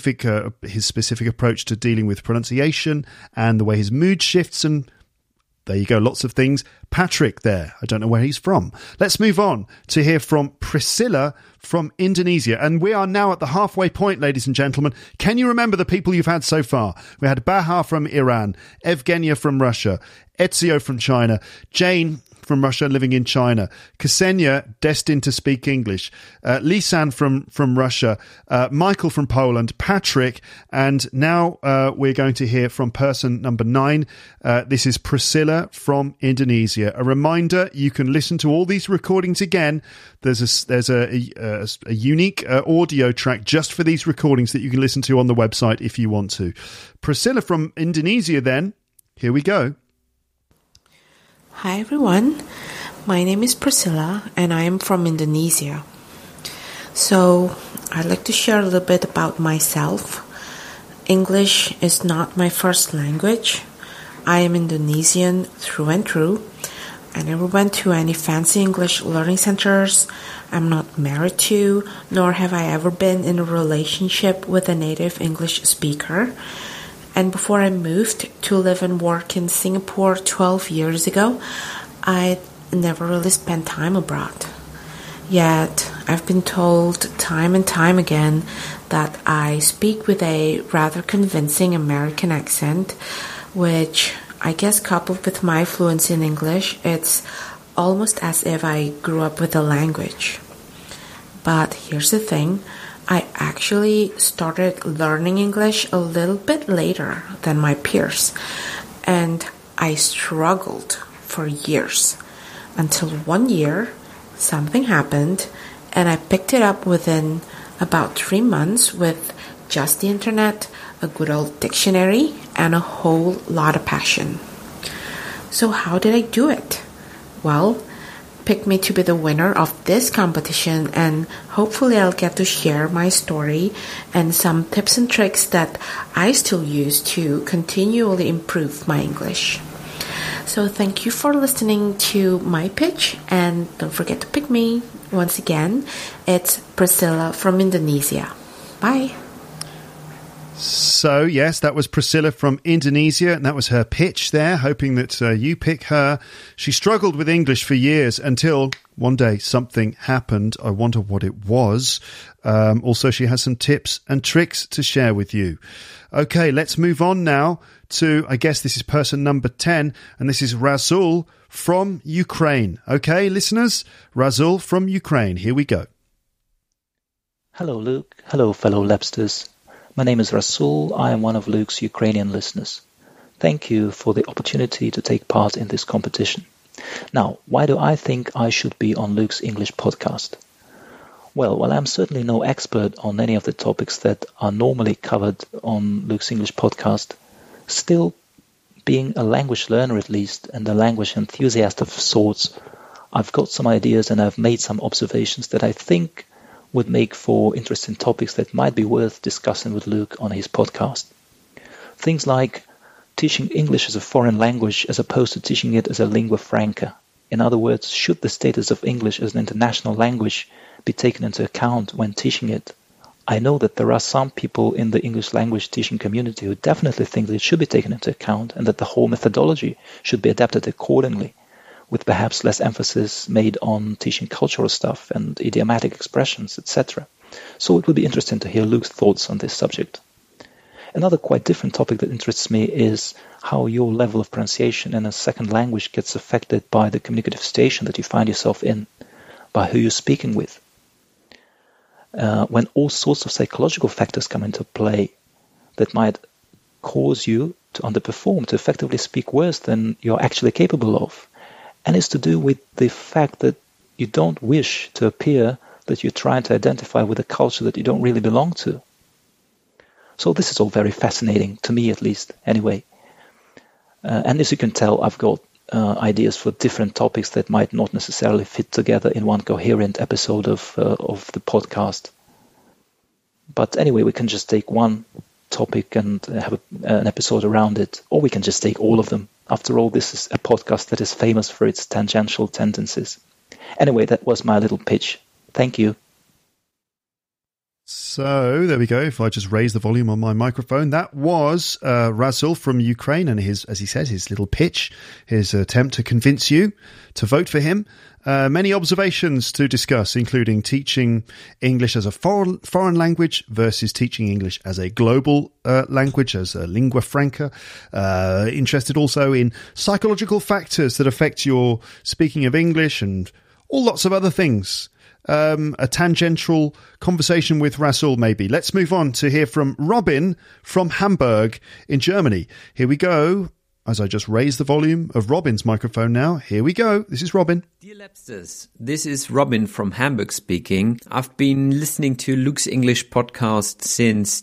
his specific approach to dealing with pronunciation and the way his mood shifts. And there you go, lots of things. Patrick there. I don't know where he's from. Let's move on to hear from Priscilla from Indonesia. And we are now at the halfway point, ladies and gentlemen. Can you remember the people you've had so far? We had Baha from Iran, Evgenia from Russia, Ezio from China, Jane from Russia living in China, Ksenia destined to speak English, Lisan from Russia, Michael from Poland, Patrick, and now we're going to hear from person number 9. This is Priscilla from Indonesia. A reminder, you can listen to all these recordings again. There's a unique audio track just for these recordings that you can listen to on the website if you want to. Priscilla from Indonesia then, here we go. Hi everyone, my name is Priscilla and I am from Indonesia. So I'd like to share a little bit about myself. English is not my first language. I am Indonesian through and through. I never went to any fancy English learning centers. I'm not married to, nor have I ever been in a relationship with a native English speaker. And before I moved to live and work in Singapore 12 years ago, I never really spent time abroad. Yet, I've been told time and time again that I speak with a rather convincing American accent, which I guess coupled with my fluency in English, it's almost as if I grew up with the language. But here's the thing. I actually started learning English a little bit later than my peers, and I struggled for years until one year something happened and I picked it up within about 3 months with just the internet, a good old dictionary, and a whole lot of passion. So how did I do it? Well, picked me to be the winner of this competition, and hopefully I'll get to share my story and some tips and tricks that I still use to continually improve my English. So thank you for listening to my pitch, and don't forget to pick me. Once again, it's Priscilla from Indonesia. Bye. So, yes, that was Priscilla from Indonesia, and that was her pitch there, hoping that you pick her. She struggled with English for years until one day something happened. I wonder what it was. Also, she has some tips and tricks to share with you. Okay, let's move on now to, I guess this is person number 10, and this is Razul from Ukraine. Okay, listeners, Razul from Ukraine. Here we go. Hello, Luke. Hello, fellow Labsters. My name is Rasul. I am one of Luke's Ukrainian listeners. Thank you for the opportunity to take part in this competition. Now, why do I think I should be on Luke's English podcast? Well, while I'm certainly no expert on any of the topics that are normally covered on Luke's English podcast, still, being a language learner at least, and a language enthusiast of sorts, I've got some ideas and I've made some observations that I think would make for interesting topics that might be worth discussing with Luke on his podcast. Things like teaching English as a foreign language as opposed to teaching it as a lingua franca. In other words, should the status of English as an international language be taken into account when teaching it? I know that there are some people in the English language teaching community who definitely think that it should be taken into account and that the whole methodology should be adapted accordingly, with perhaps less emphasis made on teaching cultural stuff and idiomatic expressions, etc. So it would be interesting to hear Luke's thoughts on this subject. Another quite different topic that interests me is how your level of pronunciation in a second language gets affected by the communicative station that you find yourself in, by who you're speaking with. When all sorts of psychological factors come into play that might cause you to underperform, to effectively speak worse than you're actually capable of. And it's to do with the fact that you don't wish to appear that you're trying to identify with a culture that you don't really belong to. So this is all very fascinating, to me at least, anyway. And as you can tell, I've got ideas for different topics that might not necessarily fit together in one coherent episode of the podcast. But anyway, we can just take one topic and have an episode around it, or we can just take all of them. After all, this is a podcast that is famous for its tangential tendencies. Anyway, that was my little pitch. Thank you. So there we go. If I just raise the volume on my microphone, that was Rasul from Ukraine, and his, as he says, his little pitch, his attempt to convince you to vote for him. Many observations to discuss, including teaching English as a foreign language versus teaching English as a global language, as a lingua franca. Interested also in psychological factors that affect your speaking of English and all lots of other things. A tangential conversation with Rasul, maybe. Let's move on to hear from Robin from Hamburg in Germany. Here we go. As I just raise the volume of Robin's microphone now. Here we go. This is Robin. Dear Labsters, this is Robin from Hamburg speaking. I've been listening to Luke's English podcast since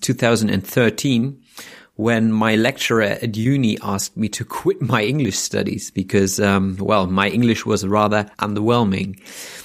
2013, when my lecturer at uni asked me to quit my English studies because, my English was rather underwhelming.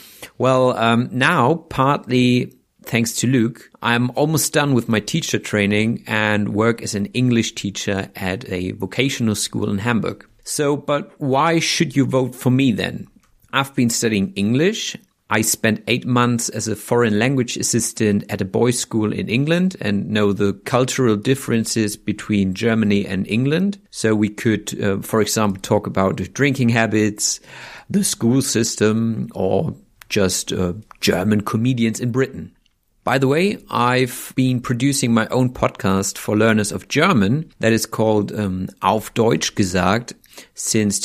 Well, now, partly thanks to Luke, I'm almost done with my teacher training and work as an English teacher at a vocational school in Hamburg. So, but why should you vote for me then? I've been studying English. I spent 8 months as a foreign language assistant at a boys' school in England and know the cultural differences between Germany and England. So we could, for example, talk about drinking habits, the school system, or just German comedians in Britain. By the way, I've been producing my own podcast for learners of German that is called Auf Deutsch gesagt since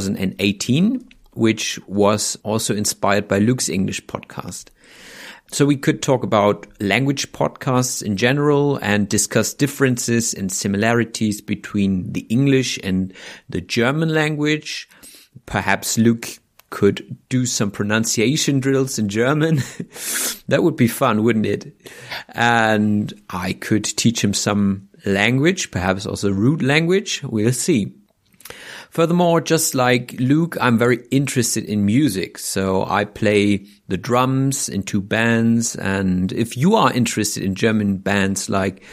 2018, which was also inspired by Luke's English podcast. So we could talk about language podcasts in general and discuss differences and similarities between the English and the German language. Perhaps Luke could do some pronunciation drills in German. That would be fun, wouldn't it? And I could teach him some language, perhaps also root language. We'll see. Furthermore, just like Luke, I'm very interested in music. So I play the drums in 2 bands. And if you are interested in German bands like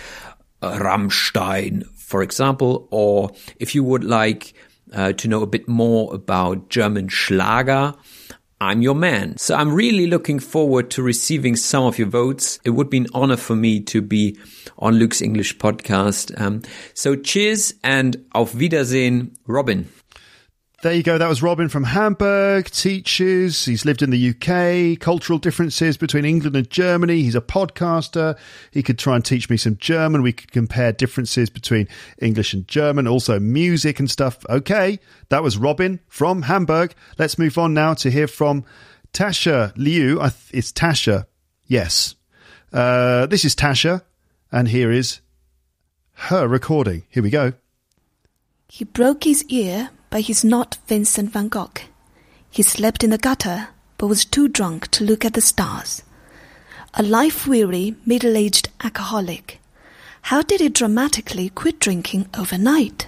Rammstein, for example, or if you would like to know a bit more about German Schlager, I'm your man. So I'm really looking forward to receiving some of your votes. It would be an honor for me to be on Luke's English podcast. So cheers and auf Wiedersehen, Robin. There you go. That was Robin from Hamburg, teaches. He's lived in the UK, cultural differences between England and Germany. He's a podcaster. He could try and teach me some German. We could compare differences between English and German, also music and stuff. Okay, that was Robin from Hamburg. Let's move on now to hear from Tasha Liu. It's Tasha. Yes. This is Tasha, and here is her recording. Here we go. He broke his ear, but he's not Vincent van Gogh. He slept in the gutter, but was too drunk to look at the stars. A life-weary, middle-aged alcoholic. How did he dramatically quit drinking overnight?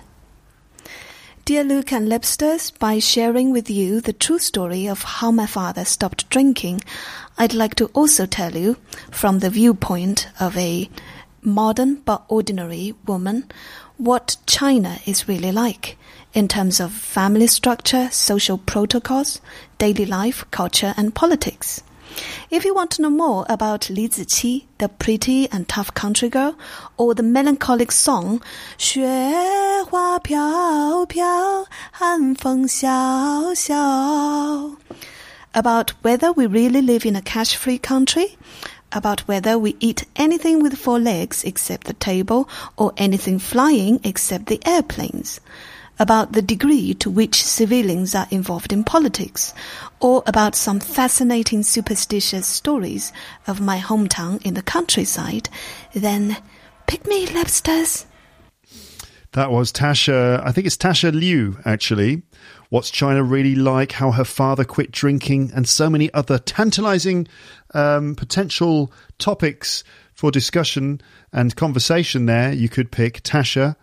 Dear Luke and Lepsters, by sharing with you the true story of how my father stopped drinking, I'd like to also tell you, from the viewpoint of a modern but ordinary woman, what China is really like in terms of family structure, social protocols, daily life, culture, and politics. If you want to know more about Li Ziqi, the pretty and tough country girl, or the melancholic song 雪花飘飘，寒风萧萧, about whether we really live in a cash-free country, about whether we eat anything with 4 legs except the table, or anything flying except the airplanes, about the degree to which civilians are involved in politics, or about some fascinating superstitious stories of my hometown in the countryside, then pick me, Lepsters. That was Tasha, I think it's Tasha Liu, actually. What's China really like, how her father quit drinking, and so many other tantalizing potential topics for discussion and conversation there. You could pick Tasha,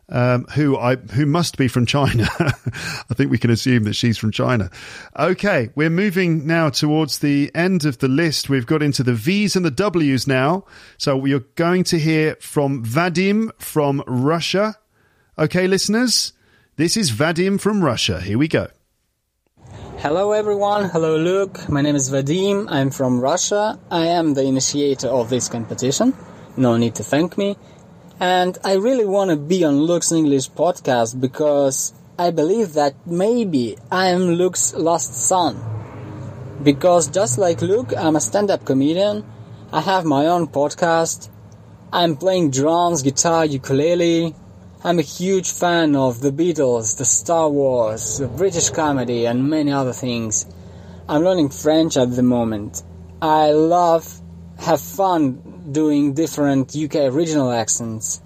who must be from China. I think we can assume that she's from China. Okay, we're moving now towards the end of the list. We've got into the V's and the W's now. So we're going to hear from Vadim from Russia. Okay, listeners, this is Vadim from Russia. Here we go. Hello everyone, hello Luke, my name is Vadim, I'm from Russia. I am the initiator of this competition, no need to thank me. And I really want to be on Luke's English podcast because I believe that maybe I am Luke's lost son. Because just like Luke, I'm a stand-up comedian, I have my own podcast, I'm playing drums, guitar, ukulele. I'm a huge fan of the Beatles, the Star Wars, the British comedy and many other things. I'm learning French at the moment. I have fun doing different UK regional accents.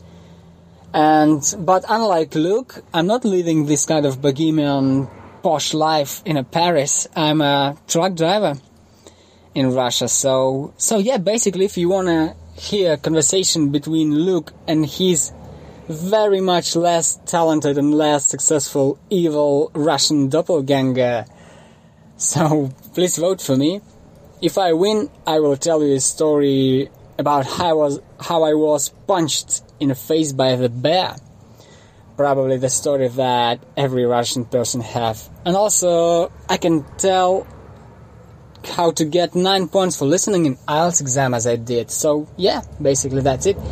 But unlike Luke, I'm not living this kind of bohemian posh life in Paris. I'm a truck driver in Russia. So yeah, basically if you want to hear a conversation between Luke and his very much less talented and less successful evil Russian doppelganger, so please vote for me. If I win, I will tell you a story about how I was punched in the face by the bear. Probably the story that every Russian person have. And also, I can tell how to get 9 points for listening in IELTS exam as I did. So yeah, basically that's it.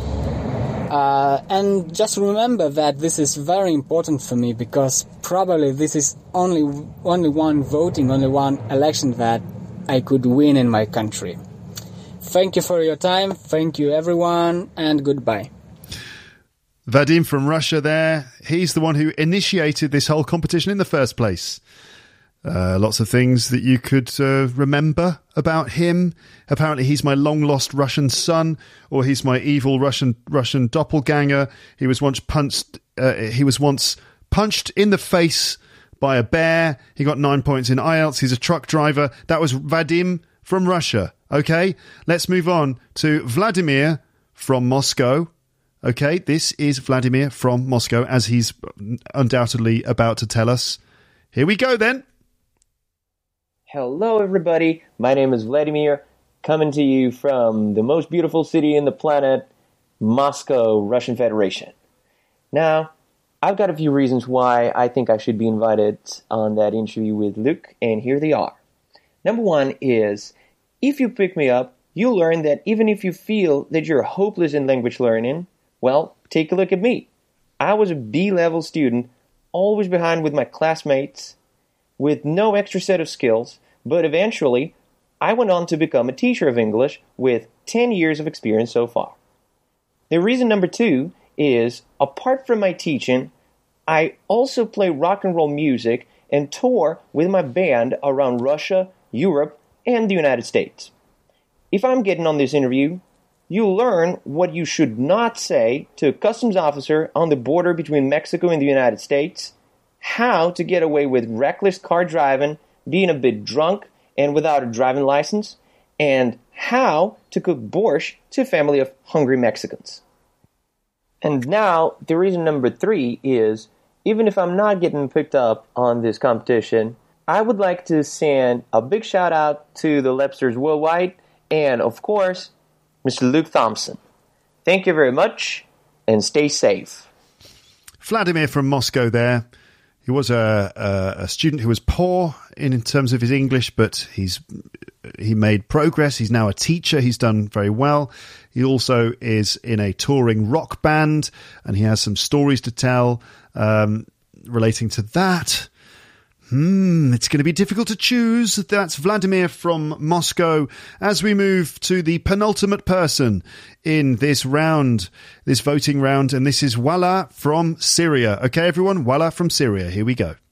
And just remember that this is very important for me because probably this is only one voting, only one election that I could win in my country. Thank you for your time. Thank you, everyone, and goodbye. Vadim from Russia there. He's the one who initiated this whole competition in the first place. Lots of things that you could remember about him. Apparently he's my long-lost Russian son, or he's my evil Russian doppelganger. He was once punched in the face by a bear. He got 9 points in IELTS. He's a truck driver. That was Vadim from Russia. Okay, let's move on to Vladimir from Moscow. Okay, this is Vladimir from Moscow, as he's undoubtedly about to tell us. Here we go then. Hello everybody, my name is Vladimir, coming to you from the most beautiful city in the planet, Moscow, Russian Federation. Now, I've got a few reasons why I think I should be invited on that interview with Luke, and here they are. Number one is, if you pick me up, you'll learn that even if you feel that you're hopeless in language learning, well, take a look at me. I was a B-level student, always behind with my classmates, with no extra set of skills, but eventually I went on to become a teacher of English with 10 years of experience so far. The reason number two is, apart from my teaching, I also play rock and roll music and tour with my band around Russia, Europe, and the United States. If I'm getting on this interview, you'll learn what you should not say to a customs officer on the border between Mexico and the United States, how to get away with reckless car driving being a bit drunk and without a driving license, and how to cook borscht to a family of hungry Mexicans. And now, the reason number 3 is, even if I'm not getting picked up on this competition, I would like to send a big shout out to the Lepsters worldwide, and of course, Mr. Luke Thompson. Thank you very much, and stay safe. Vladimir from Moscow there. He was a student who was poor in terms of his English, but he made progress. He's now a teacher. He's done very well. He also is in a touring rock band, and he has some stories to tell relating to that. It's going to be difficult to choose. That's Vladimir from Moscow. As we move to the penultimate person in this round, this voting round, and this is Wala from Syria. Okay, everyone, Wala from Syria. Here we go.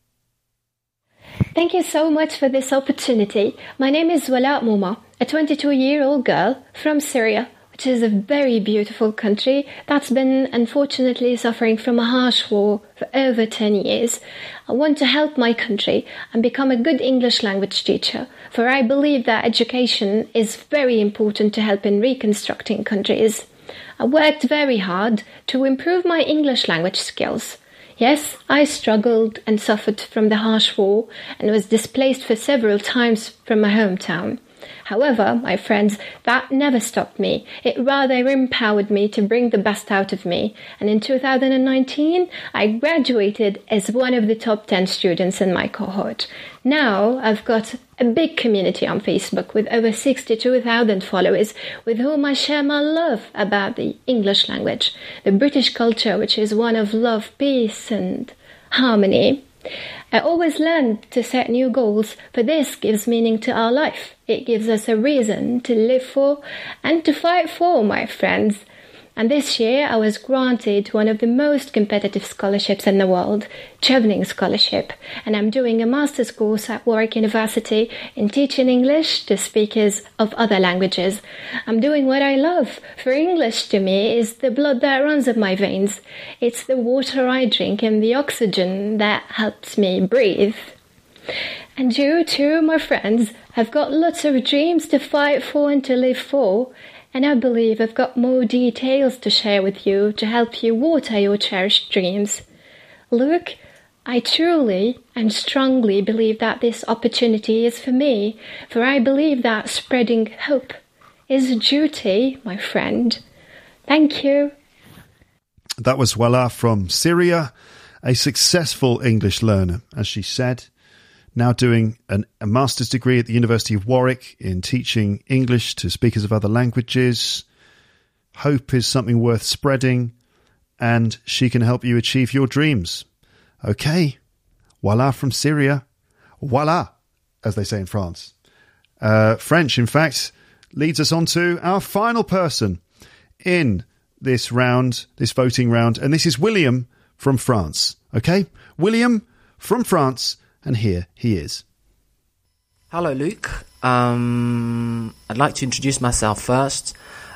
Thank you so much for this opportunity. My name is Wala Mouma, a 22-year-old girl from Syria, which is a very beautiful country that's been unfortunately suffering from a harsh war for over 10 years. I want to help my country and become a good English language teacher, for I believe that education is very important to help in reconstructing countries. I worked very hard to improve my English language skills. Yes, I struggled and suffered from the harsh war and was displaced for several times from my hometown. However, my friends, that never stopped me. It rather empowered me to bring the best out of me. And in 2019, I graduated as one of the top 10 students in my cohort. Now, I've got a big community on Facebook with over 62,000 followers with whom I share my love about the English language, the British culture, which is one of love, peace and harmony. I always learn to set new goals, for this gives meaning to our life. It gives us a reason to live for and to fight for, my friends. And this year I was granted one of the most competitive scholarships in the world, Chevening Scholarship, and I'm doing a master's course at Warwick University in teaching English to speakers of other languages. I'm doing what I love, for English to me is the blood that runs in my veins. It's the water I drink and the oxygen that helps me breathe. And you too, my friends, have got lots of dreams to fight for and to live for. And I believe I've got more details to share with you to help you water your cherished dreams. Look, I truly and strongly believe that this opportunity is for me, for I believe that spreading hope is a duty, my friend. Thank you. That was Wala from Syria, a successful English learner, as she said. Now doing a master's degree at the University of Warwick in teaching English to speakers of other languages. Hope is something worth spreading, and she can help you achieve your dreams. Okay, voila from Syria. Voila, as they say in France. French, in fact, leads us on to our final person in this round, this voting round, and this is William from France. Okay, William from France. And here he is. Hello, Luke. I'd like to introduce myself first.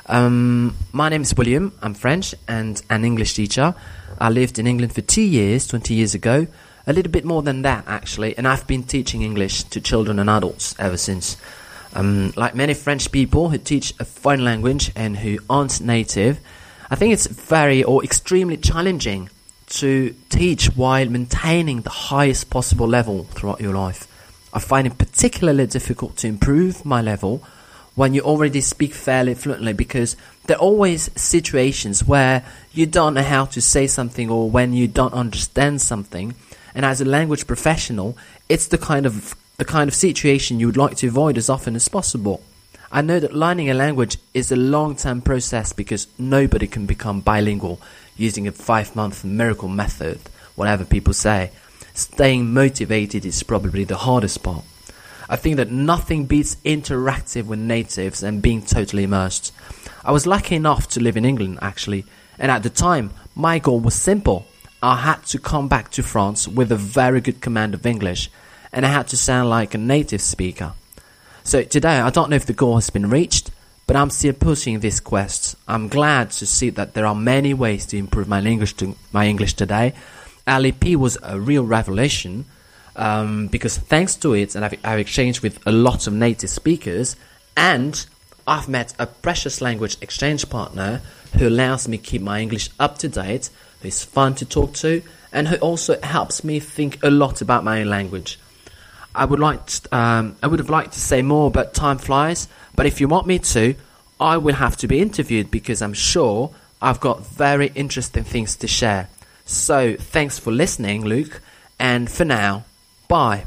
My name is William. I'm French and an English teacher. I lived in England for 2 years, 20 years ago. A little bit more than that, actually. And I've been teaching English to children and adults ever since. Like many French people who teach a foreign language and who aren't native, I think it's extremely challenging to teach while maintaining the highest possible level throughout your life. I find it particularly difficult to improve my level when you already speak fairly fluently, because there are always situations where you don't know how to say something or when you don't understand something. And as a language professional, it's the kind of situation you would like to avoid as often as possible. I know that learning a language is a long-term process because nobody can become bilingual using a 5-month miracle method, whatever people say. Staying motivated is probably the hardest part. I think that nothing beats interactive with natives and being totally immersed. I was lucky enough to live in England, actually, and at the time, my goal was simple. I had to come back to France with a very good command of English, and I had to sound like a native speaker. So today, I don't know if the goal has been reached, but I'm still pushing this quest. I'm glad to see that there are many ways to improve my English today. LEP was a real revelation. because thanks to it, and I've exchanged with a lot of native speakers, and I've met a precious language exchange partner who allows me to keep my English up to date, who is fun to talk to, and who also helps me think a lot about my own language. I would have liked to say more, but time flies. But if you want me to, I will have to be interviewed, because I'm sure I've got very interesting things to share. So thanks for listening, Luke. And for now, bye.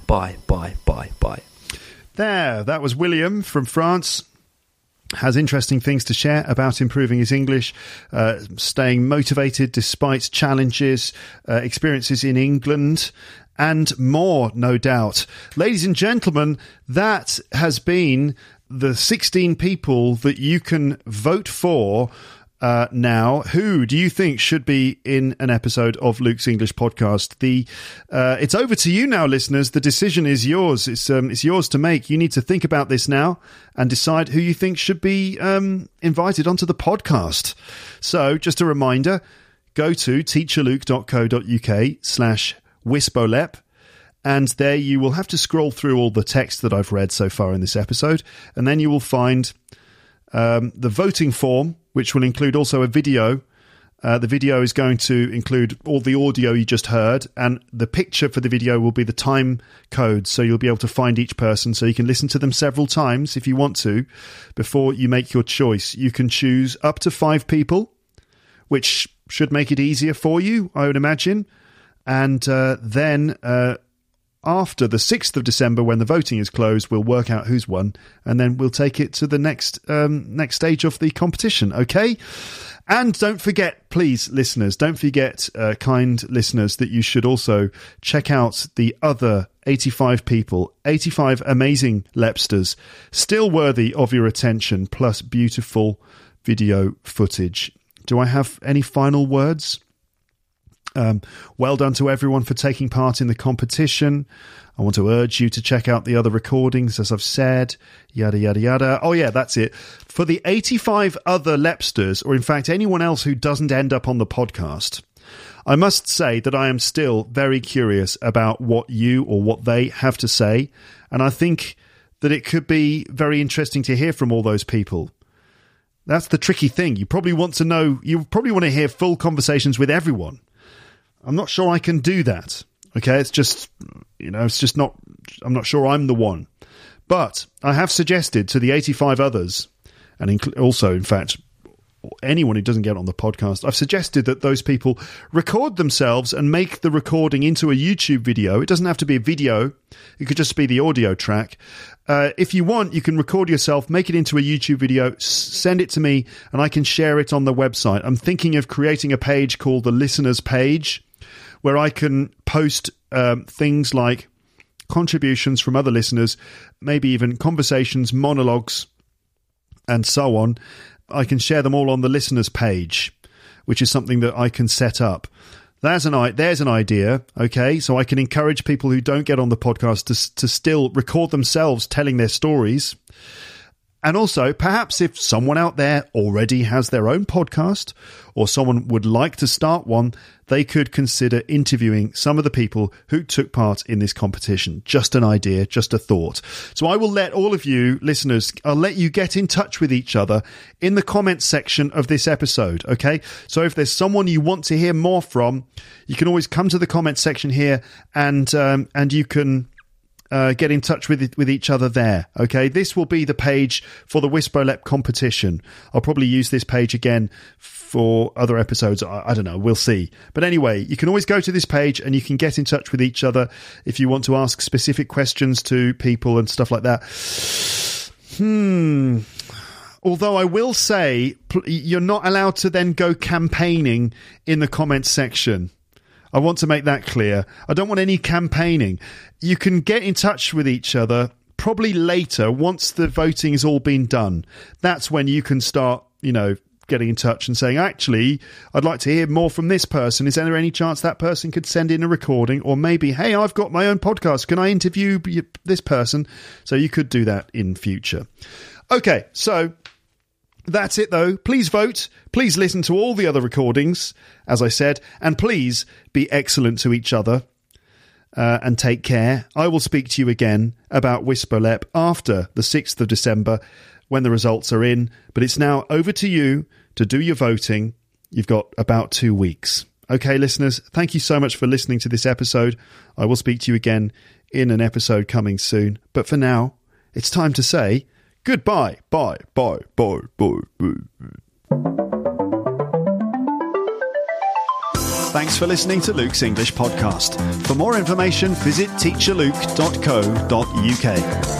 There, that was William from France. Has interesting things to share about improving his English, staying motivated despite challenges, experiences in England, and more, no doubt. Ladies and gentlemen, that has been the 16 people that you can vote for now. Who do you think should be in an episode of Luke's English podcast? It's over to you now, listeners. The decision is yours. It's yours to make. You need to think about this now and decide who you think should be invited onto the podcast. So, just a reminder, go to teacherluke.co.uk/Wisbolep, and there you will have to scroll through all the text that I've read so far in this episode, and then you will find the voting form, which will include also a video. The video is going to include all the audio you just heard, and the picture for the video will be the time code, so you'll be able to find each person, so you can listen to them several times if you want to before you make your choice. You can choose up to 5 people, which should make it easier for you, I would imagine. And then after the 6th of December, when the voting is closed, we'll work out who's won, and then we'll take it to the next stage of the competition, okay? And don't forget, please, listeners, don't forget, kind listeners, that you should also check out the other 85 people, 85 amazing Lepsters, still worthy of your attention, plus beautiful video footage. Do I have any final words? Well done to everyone for taking part in the competition. I want to urge you to check out the other recordings, as I've said, yada, yada, yada. Oh, yeah, that's it. For the 85 other Lepsters, or in fact anyone else who doesn't end up on the podcast, I must say that I am still very curious about what you or what they have to say, and I think that it could be very interesting to hear from all those people. That's the tricky thing. You probably want to hear full conversations with everyone. I'm not sure I can do that. Okay, it's just not, I'm not sure I'm the one. But I have suggested to the 85 others, and also, in fact, anyone who doesn't get on the podcast, I've suggested that those people record themselves and make the recording into a YouTube video. It doesn't have to be a video. It could just be the audio track. If you want, you can record yourself, make it into a YouTube video, send it to me, and I can share it on the website. I'm thinking of creating a page called the Listeners page, where I can post things like contributions from other listeners, maybe even conversations, monologues, and so on. I can share them all on the Listeners page, which is something that I can set up. There's an idea, okay? So I can encourage people who don't get on the podcast to still record themselves telling their stories. And also, perhaps if someone out there already has their own podcast, or someone would like to start one, they could consider interviewing some of the people who took part in this competition. Just an idea, just a thought. So I will let all of you listeners, I'll let you get in touch with each other in the comments section of this episode, okay? So if there's someone you want to hear more from, you can always come to the comments section here and you can get in touch with each other there, okay? This will be the page for the Wisbolep competition. I'll probably use this page again for other episodes. I don't know, we'll see. But anyway, you can always go to this page and you can get in touch with each other if you want to ask specific questions to people and stuff like that. Although I will say, you're not allowed to then go campaigning in the comments section. I want to make that clear. I don't want any campaigning. You can get in touch with each other probably later, once the voting has all been done. That's when you can start, getting in touch and saying, actually, I'd like to hear more from this person. Is there any chance that person could send in a recording? Or maybe, hey, I've got my own podcast. Can I interview this person? So you could do that in future. Okay, so that's it, though. Please vote. Please listen to all the other recordings, as I said, and please be excellent to each other. and take care. I will speak to you again about WISPOLEP after the 6th of December when the results are in. But it's now over to you to do your voting. You've got about 2 weeks. Okay, listeners, thank you so much for listening to this episode. I will speak to you again in an episode coming soon. But for now, it's time to say goodbye. Bye, bye, bye, bye, bye. Thanks for listening to Luke's English Podcast. For more information, visit teacherluke.co.uk.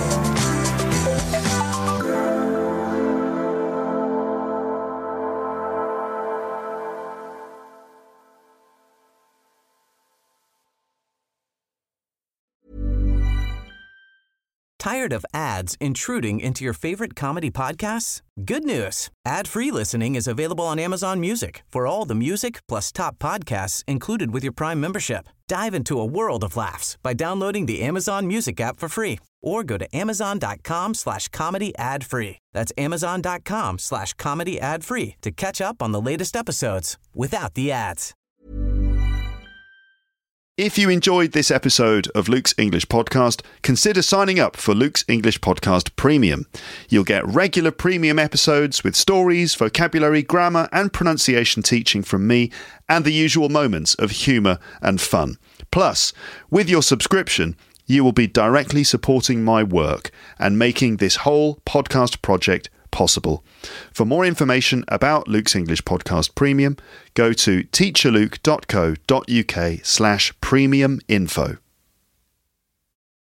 Tired of ads intruding into your favorite comedy podcasts? Good news. Ad-free listening is available on Amazon Music for all the music plus top podcasts included with your Prime membership. Dive into a world of laughs by downloading the Amazon Music app for free or go to amazon.com/comedy ad-free. That's amazon.com/comedy ad-free to catch up on the latest episodes without the ads. If you enjoyed this episode of Luke's English Podcast, consider signing up for Luke's English Podcast Premium. You'll get regular premium episodes with stories, vocabulary, grammar and pronunciation teaching from me and the usual moments of humour and fun. Plus, with your subscription, you will be directly supporting my work and making this whole podcast project possible. For more information about Luke's English Podcast Premium, go to teacherluke.co.uk/premium info.